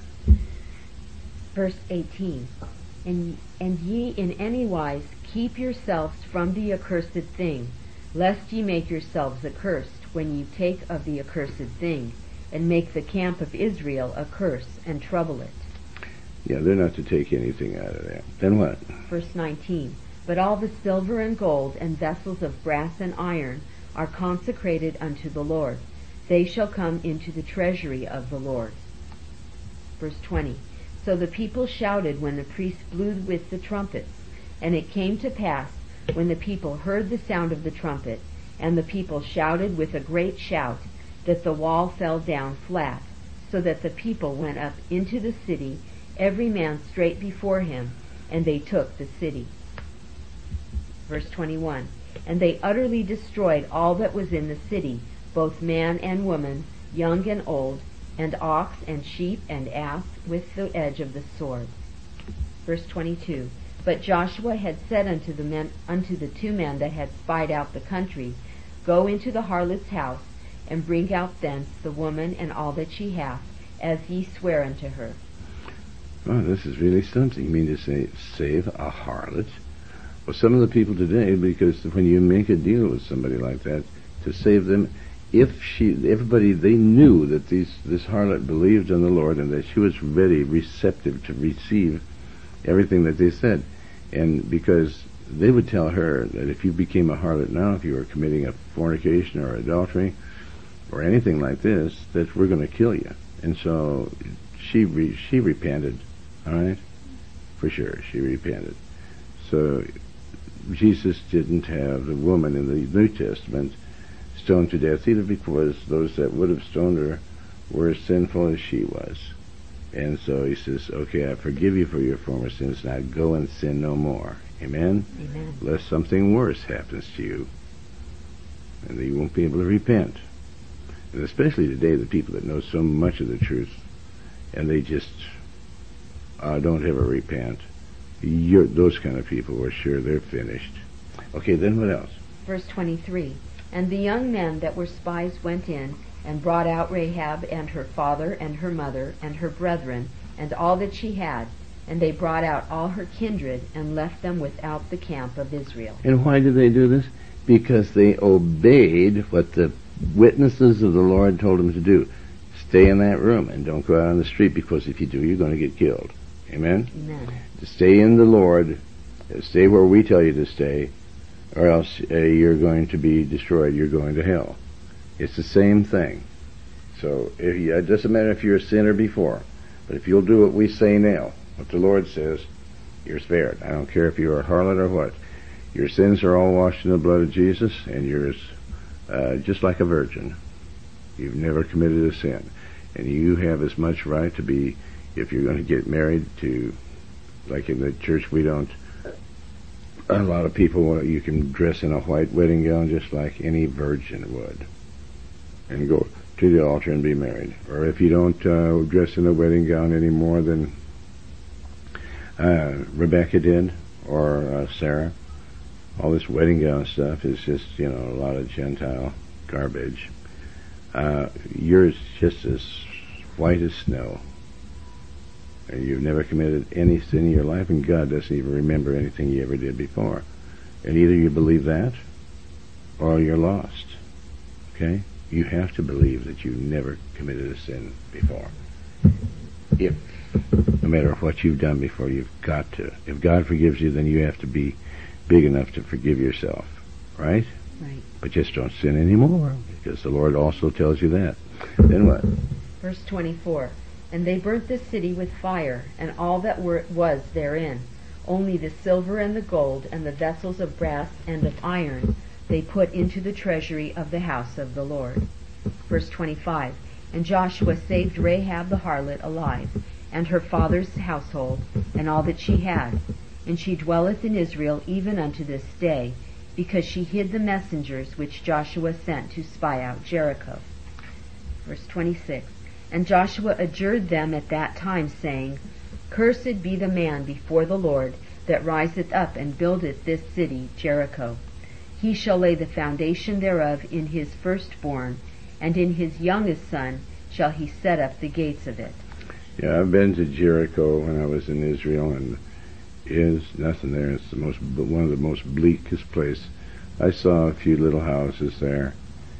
B: Verse 18. And ye in any wise keep yourselves from the accursed thing, lest ye make yourselves accursed when ye take of the accursed thing, and make the camp of Israel a curse, and trouble it.
A: Yeah, they're not to take anything out of that. Then what?
B: Verse 19. But all the silver and gold and vessels of brass and iron are consecrated unto the Lord. They shall come into the treasury of the Lord. Verse 20. So the people shouted when the priests blew with the trumpets. And it came to pass, when the people heard the sound of the trumpet, and the people shouted with a great shout, that the wall fell down flat, so that the people went up into the city, every man straight before him, and they took the city. Verse 21. And they utterly destroyed all that was in the city, both man and woman, young and old, and ox and sheep and ass, with the edge of the sword. Verse 22. But Joshua had said unto the 2 men that had spied out the country, Go into the harlot's house, and bring out thence the woman and all that she hath, as ye swear unto her.
A: Oh, this is really something. You mean to say, save a harlot? Well, some of the people today, because when you make a deal with somebody like that, to save them, everybody, they knew that this harlot believed in the Lord and that she was ready, receptive to receive everything that they said. And because they would tell her that if you became a harlot now, if you were committing a fornication or adultery, or anything like this, that we're going to kill you. And so she repented, all right? For sure, she repented. So Jesus didn't have the woman in the New Testament stoned to death, either because those that would have stoned her were as sinful as she was. And so he says, okay, I forgive you for your former sins, now go and sin no more. Amen?
B: Amen.
A: Lest something worse happens to you, and that you won't be able to repent. And especially today, the people that know so much of the truth, and they just don't ever repent. Those kind of people, we're sure they're finished. Okay, then what else?
B: Verse 23. And the young men that were spies went in, and brought out Rahab and her father and her mother and her brethren, and all that she had. And they brought out all her kindred, and left them without the camp of Israel.
A: And why did they do this? Because they obeyed what the witnesses of the Lord told them to do. Stay in that room and don't go out on the street, because if you do, you're going to get killed. Amen?
B: Amen.
A: To stay in the Lord, stay where we tell you to stay, or else you're going to be destroyed. You're going to hell. It's the same thing. So it doesn't matter if you're a sinner before, but if you'll do what we say now, what the Lord says, you're spared. I don't care if you're a harlot or what. Your sins are all washed in the blood of Jesus, and you're just like a virgin. You've never committed a sin. And you have as much right to be, if you're going to get married, to, like in the church, we don't, a lot of people, you can dress in a white wedding gown just like any virgin would, and go to the altar and be married. Or if you don't dress in a wedding gown any more than Rebecca did, or Sarah, all this wedding gown stuff is just, a lot of Gentile garbage. You're just as white as snow. And you've never committed any sin in your life, and God doesn't even remember anything you ever did before. And either you believe that, or you're lost. Okay? You have to believe that you never committed a sin before. No matter what you've done before, you've got to. If God forgives you, then you have to be big enough to forgive yourself. Right?
B: Right.
A: But just don't sin anymore, because the Lord also tells you that. Then what?
B: Verse 24. And they burnt the city with fire, and all that was therein. Only the silver and the gold, and the vessels of brass and of iron, they put into the treasury of the house of the Lord. Verse 25. And Joshua saved Rahab the harlot alive, and her father's household, and all that she had. And she dwelleth in Israel even unto this day, because she hid the messengers which Joshua sent to spy out Jericho. Verse 26. And Joshua adjured them at that time, saying, Cursed be the man before the Lord that riseth up and buildeth this city, Jericho. He shall lay the foundation thereof in his firstborn, and in his youngest son shall he set up the gates of it.
A: Yeah, I've been to Jericho when I was in Israel, and is nothing there. It's one of the most bleakest places. I saw a few little houses there,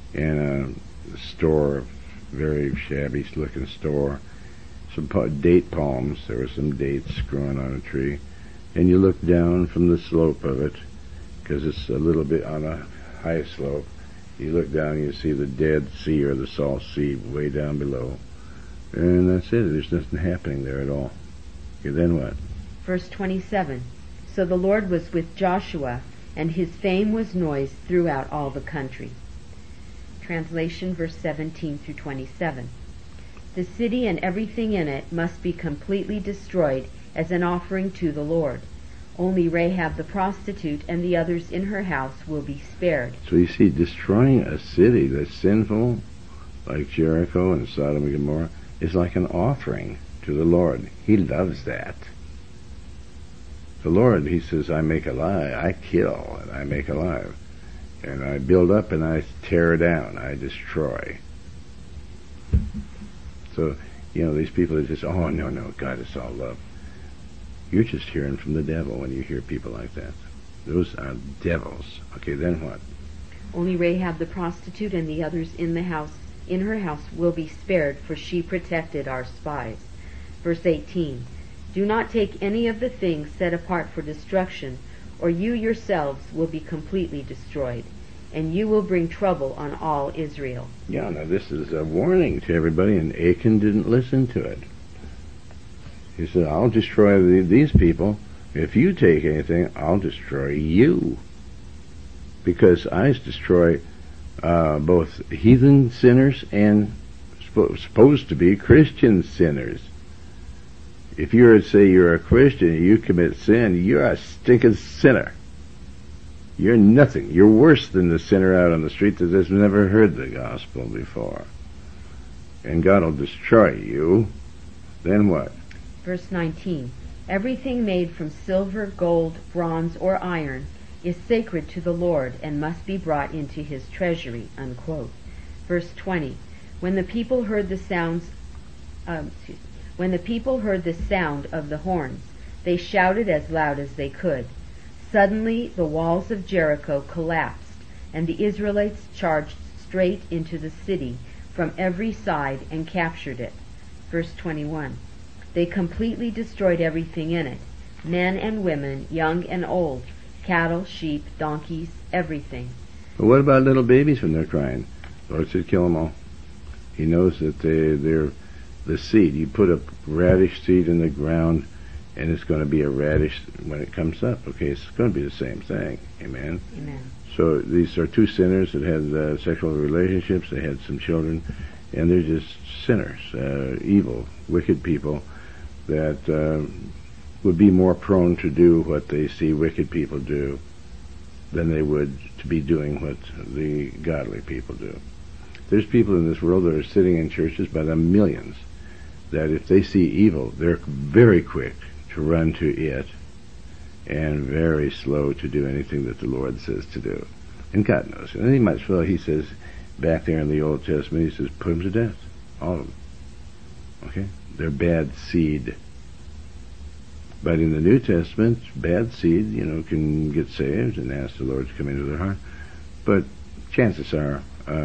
A: and a store, very shabby looking store. Some date palms. There were some dates growing on a tree. And you look down from the slope of it, because it's a little bit on a high slope. You look down and you see the Dead Sea, or the Salt Sea, way down below. And that's it. There's nothing happening there at all. Okay, then what?
B: Verse 27. So the Lord was with Joshua, and his fame was noised throughout all the country. Translation, verse 17 through 27. The city and everything in it must be completely destroyed as an offering to the Lord. Only Rahab the prostitute and the others in her house will be spared.
A: So you see, destroying a city that's sinful, like Jericho and Sodom and Gomorrah, is like an offering to the Lord. He loves that. The Lord, he says, I make alive, I kill, and I make alive. And I build up and I tear down, I destroy. So, these people are just, oh, no, God is all love. You're just hearing from the devil when you hear people like that. Those are devils. Okay, then what?
B: Only Rahab the prostitute and the others in her house will be spared, for she protected our spies. Verse 18. Do not take any of the things set apart for destruction, or you yourselves will be completely destroyed. and you will bring trouble on all Israel.
A: Yeah, now this is a warning to everybody, and Achan didn't listen to it. He said, I'll destroy these people. If you take anything, I'll destroy you. Because I destroy both heathen sinners and supposed to be Christian sinners. If you're a Christian and you commit sin, you're a stinking sinner. You're nothing. You're worse than the sinner out on the street that has never heard the gospel before. And God will destroy you. Then what?
B: Verse 19. Everything made from silver, gold, bronze, or iron is sacred to the Lord and must be brought into his treasury. Unquote. Verse 20. When the people heard the sound of the horns, they shouted as loud as they could. Suddenly the walls of Jericho collapsed, and the Israelites charged straight into the city from every side and captured it. Verse 21. They completely destroyed everything in it, men and women, young and old, cattle, sheep, donkeys, everything.
A: But what about little babies when they're crying? The Lord said, kill them all. He knows that they're the seed. You put a radish seed in the ground, and it's going to be a radish when it comes up. Okay, it's going to be the same thing. Amen?
B: Amen.
A: So these are two sinners that had sexual relationships. They had some children, and they're just sinners, evil, wicked people that would be more prone to do what they see wicked people do than they would to be doing what the godly people do. There's people in this world that are sitting in churches by the millions that if they see evil, they're very quick to run to it and very slow to do anything that the Lord says to do. And God knows. And he might as well, he says, back there in the Old Testament, he says, put them to death. All of them. Okay? They're bad seed. But in the New Testament, bad seed, can get saved and ask the Lord to come into their heart. But chances are,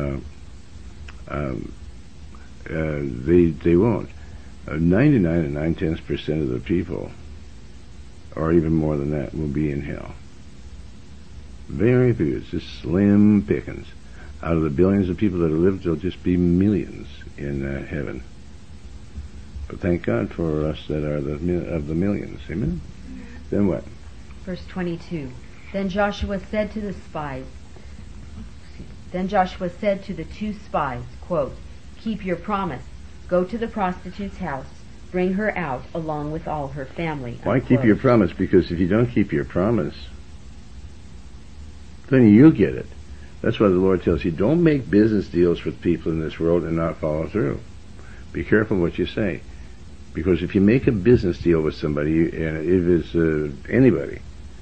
A: they won't. 99 and 9/10% of the people, or even more than that, will be in hell. Very few. It's just slim pickings. Out of the billions of people that have lived, there'll just be millions in heaven. But thank God for us that are of the millions. Amen? Then what?
B: Verse 22. Then Joshua said to the two spies, quote, keep your promise. Go to the prostitute's house. Bring her out along with all her family.
A: Why
B: unquote.
A: keep your promise? Because if you don't keep your promise, then you get it. That's why the Lord tells you, don't make business deals with people in this world and not follow through. Be careful what you say. Because if you make a business deal with somebody, and if it's anybody,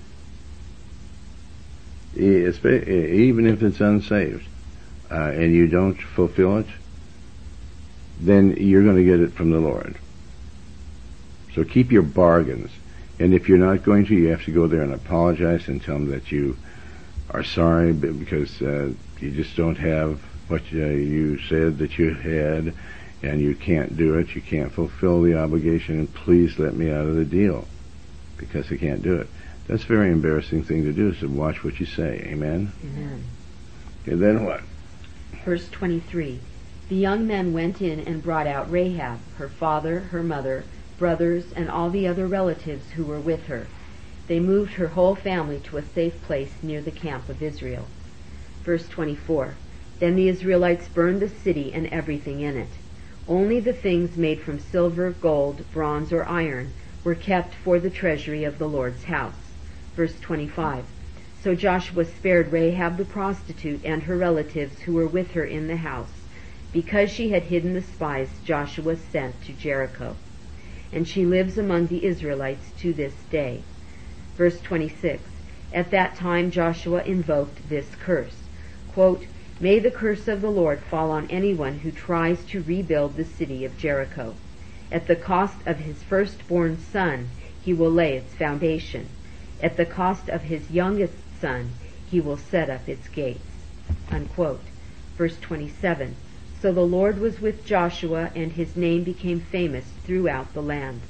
A: even if it's unsaved, and you don't fulfill it, then you're going to get it from the Lord. So keep your bargains. And if you're not going to, you have to go there and apologize and tell them that you are sorry because you just don't have what you said that you had, and you can't do it. You can't fulfill the obligation, and please let me out of the deal because I can't do it. That's a very embarrassing thing to do, so watch what you say. Amen?
B: Amen.
A: And then what?
B: Verse 23. The young men went in and brought out Rahab, her father, her mother, brothers, and all the other relatives who were with her. They moved her whole family to a safe place near the camp of Israel. Verse 24. Then the Israelites burned the city and everything in it. Only the things made from silver, gold, bronze, or iron were kept for the treasury of the Lord's house. Verse 25. So Joshua spared Rahab the prostitute and her relatives who were with her in the house, because she had hidden the spies Joshua sent to Jericho. And she lives among the Israelites to this day. Verse 26. At that time Joshua invoked this curse, quote, may the curse of the Lord fall on anyone who tries to rebuild the city of Jericho. At the cost of his firstborn son he will lay its foundation. At the cost of his youngest son he will set up its gates. Unquote. Verse 27. So the Lord was with Joshua, and his name became famous throughout the land.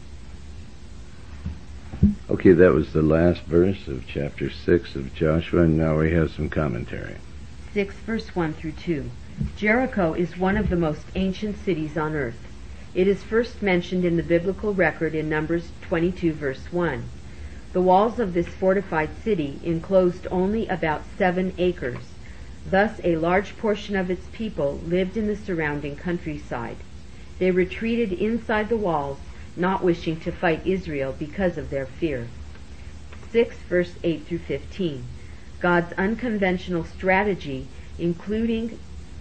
A: Okay, that was the last verse of chapter 6 of Joshua, and now we have some commentary.
B: 6 verse 1 through 2. Jericho is one of the most ancient cities on earth. It is first mentioned in the biblical record in Numbers 22 verse 1. The walls of this fortified city enclosed only about 7 acres. Thus a large portion of its people lived in the surrounding countryside. They retreated inside the walls, not wishing to fight Israel because of their fear. 6 verse 8 through 15. God's unconventional strategy included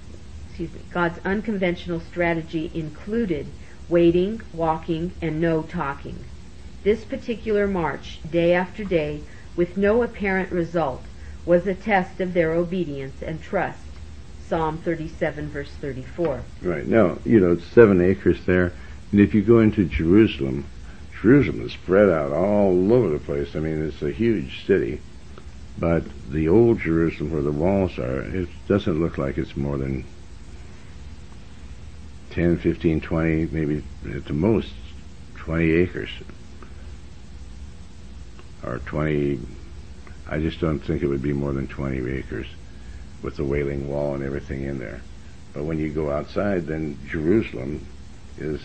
B: waiting, walking, and no talking. This particular march, day after day, with no apparent result, was a test of their obedience and trust. Psalm 37 verse 34.
A: Right. Now, it's 7 acres there, and if you go into Jerusalem is spread out all over the place. I mean, it's a huge city, but the old Jerusalem where the walls are, it doesn't look like it's more than 10, 15, 20, maybe at the most 20 acres. Or 20, I just don't think it would be more than 20 acres with the Wailing Wall and everything in there. But when you go outside, then Jerusalem is,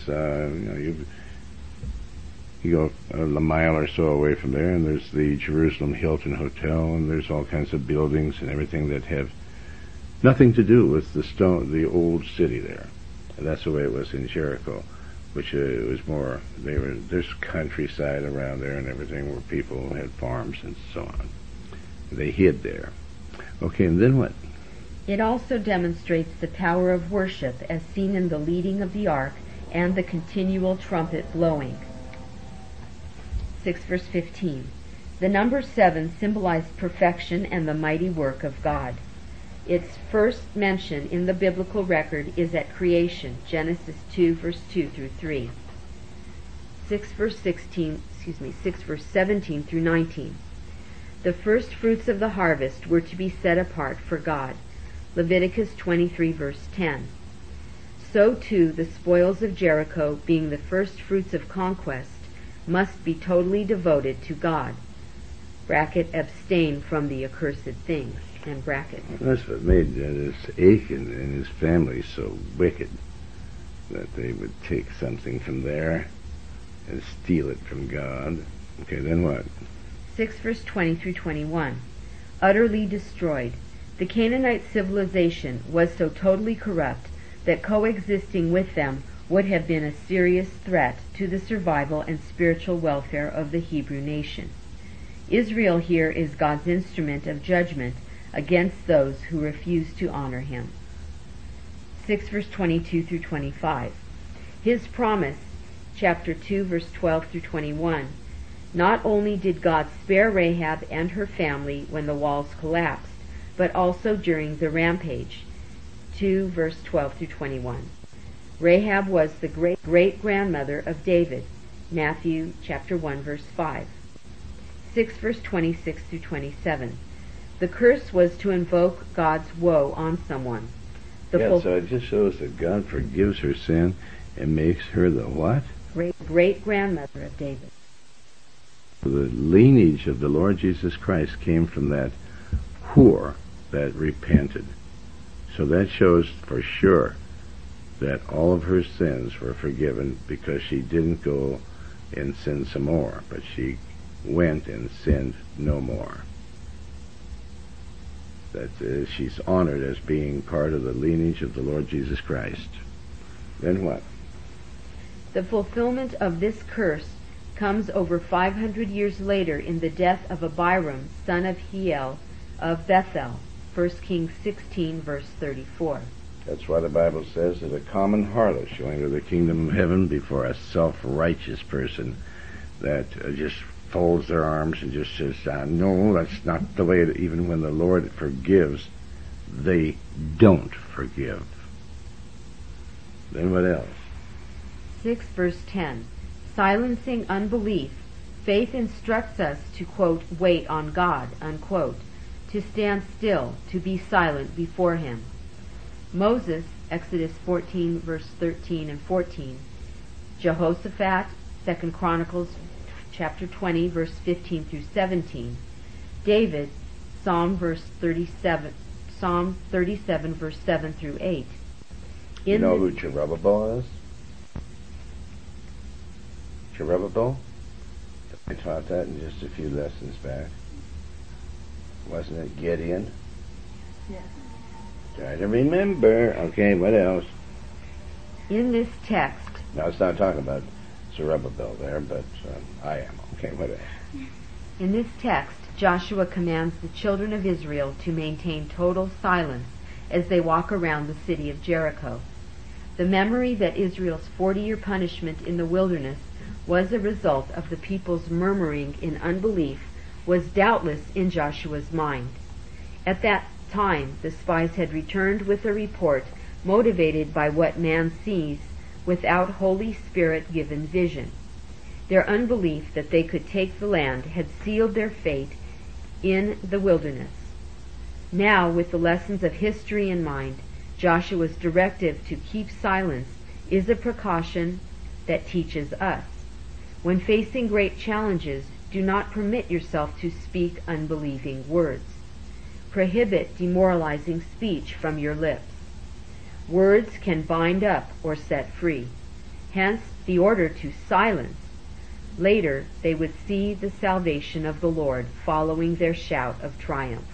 A: you go a mile or so away from there, and there's the Jerusalem Hilton Hotel, and there's all kinds of buildings and everything that have nothing to do with the old city there. And that's the way it was in Jericho, which it was more, there's countryside around there and everything where people had farms and so on. They hid there. Okay, and then what?
B: It also demonstrates the power of worship as seen in the leading of the ark and the continual trumpet blowing. 6 verse 15. The number 7 symbolized perfection and the mighty work of God. Its first mention in the biblical record is at creation, Genesis 2 verse 2 through 3. 6 verse 17 through 19. The first fruits of the harvest were to be set apart for God, Leviticus 23 verse 10. So too the spoils of Jericho, being the first fruits of conquest, must be totally devoted to God. Bracket, abstain from the accursed things. And bracket.
A: That's what made this Achan and his family so wicked, that they would take something from there and steal it from God. Okay, then what?
B: 6 verse 20 through 21. Utterly destroyed. The Canaanite civilization was so totally corrupt that coexisting with them would have been a serious threat to the survival and spiritual welfare of the Hebrew nation. Israel here is God's instrument of judgment against those who refuse to honor him. 6 verse 22 through 25. His promise, chapter 2 verse 12 through 21. Not only did God spare Rahab and her family when the walls collapsed, but also during the rampage. 2 verse 12 through 21. Rahab was the great-grandmother of David, Matthew chapter 1 verse 5. 6 verse 26 through 27. The curse was to invoke God's woe on someone.
A: So it just shows that God forgives her sin and makes her the what?
B: Great-grandmother of David.
A: The lineage of the Lord Jesus Christ came from that whore that repented. So that shows for sure that all of her sins were forgiven because she didn't go and sin some more, but she went and sinned no more. That she's honored as being part of the lineage of the Lord Jesus Christ. Then what?
B: The fulfillment of this curse comes over 500 years later in the death of Abiram, son of Hiel of Bethel, 1 Kings 16 verse 34.
A: That's why the Bible says that a common harlot shall enter the kingdom of heaven before a self-righteous person that just folds their arms and just says, no, that's not the way it, even when the Lord forgives, they don't forgive. Then what else?
B: 6 verse 10. Silencing unbelief, faith instructs us to, quote, wait on God, unquote, to stand still, to be silent before him. Moses, Exodus 14 verse 13 and 14. Jehoshaphat, 2 Chronicles chapter 20 verse 15 through 17. David, Psalm 37 Psalm 37, verse 7 through 8.
A: You know who Zerubbabel is? Zerubbabel? I taught that in just a few lessons back. Wasn't it Gideon?
C: Yes.
A: Try to remember. Okay, what else?
B: In this text,
A: Now, it's not talking about Zerubbabel there, but I am. Okay, what else?
B: In this text, Joshua commands the children of Israel to maintain total silence as they walk around the city of Jericho. The memory that Israel's 40-year punishment in the wilderness was a result of the people's murmuring in unbelief was doubtless in Joshua's mind. At that time, the spies had returned with a report motivated by what man sees without Holy Spirit-given vision. Their unbelief that they could take the land had sealed their fate in the wilderness. Now, with the lessons of history in mind, Joshua's directive to keep silence is a precaution that teaches us. When facing great challenges, do not permit yourself to speak unbelieving words. Prohibit demoralizing speech from your lips. Words can bind up or set free. Hence the order to silence. Later they would see the salvation of the Lord following their shout of triumph.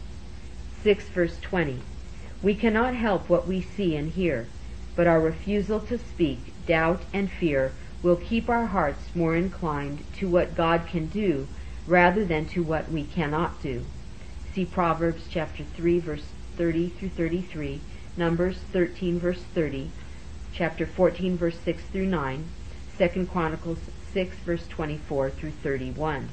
B: 6 verse 20. We cannot help what we see and hear, but our refusal to speak, doubt, and fear will keep our hearts more inclined to what God can do rather than to what we cannot do. See Proverbs chapter 3 verse 30 through 33, Numbers 13 verse 30, chapter 14 verse 6 through 9, 2 Chronicles 6 verse 24 through 31.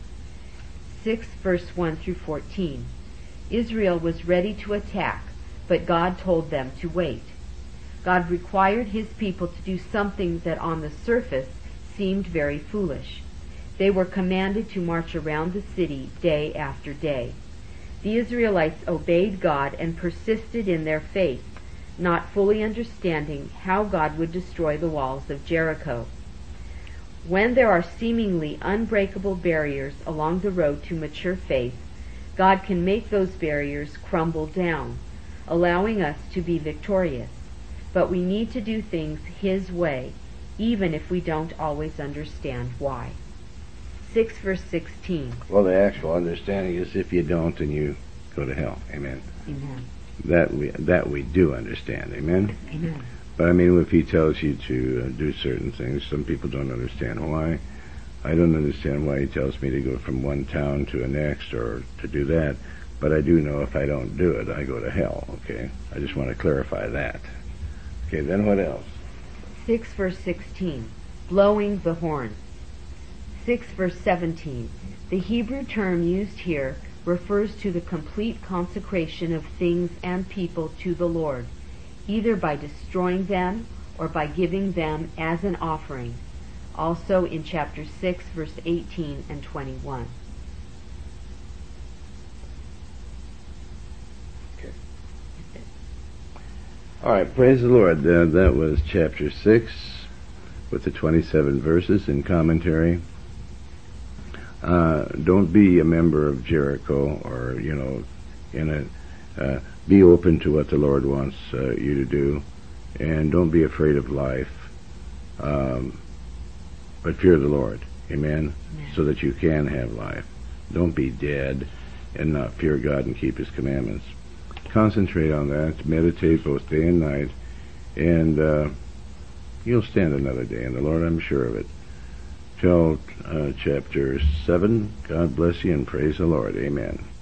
B: 6 verse 1 through 14. Israel was ready to attack, but God told them to wait. God required his people to do something that on the surface seemed very foolish. They were commanded to march around the city day after day. The Israelites obeyed God and persisted in their faith, not fully understanding how God would destroy the walls of Jericho. When there are seemingly unbreakable barriers along the road to mature faith, God can make those barriers crumble down, allowing us to be victorious. But we need to do things his way, even if we don't always understand why. 6 verse 16.
A: Well, the actual understanding is if you don't, then you go to hell. Amen.
B: Amen.
A: That we do understand. Amen.
B: Amen.
A: But I mean, if he tells you to do certain things, some people don't understand why. I don't understand why he tells me to go from one town to the next or to do that. But I do know if I don't do it, I go to hell. Okay. I just want to clarify that. Okay. Then what else?
B: 6 verse 16. Blowing the horn. 6 verse 17. The Hebrew term used here refers to the complete consecration of things and people to the Lord, either by destroying them or by giving them as an offering. Also in chapter 6, verse 18 and 21.
A: Okay. All right, praise the Lord. That was chapter 6 with the 27 verses in commentary. Don't be a member of Jericho or, be open to what the Lord wants you to do, and don't be afraid of life, but fear the Lord. Amen?
B: Amen. So
A: that you can have life. Don't be dead and not fear God and keep his commandments. Concentrate on that, meditate both day and night, and you'll stand another day in the Lord, I'm sure of it. Till chapter 7, God bless you and praise the Lord. Amen.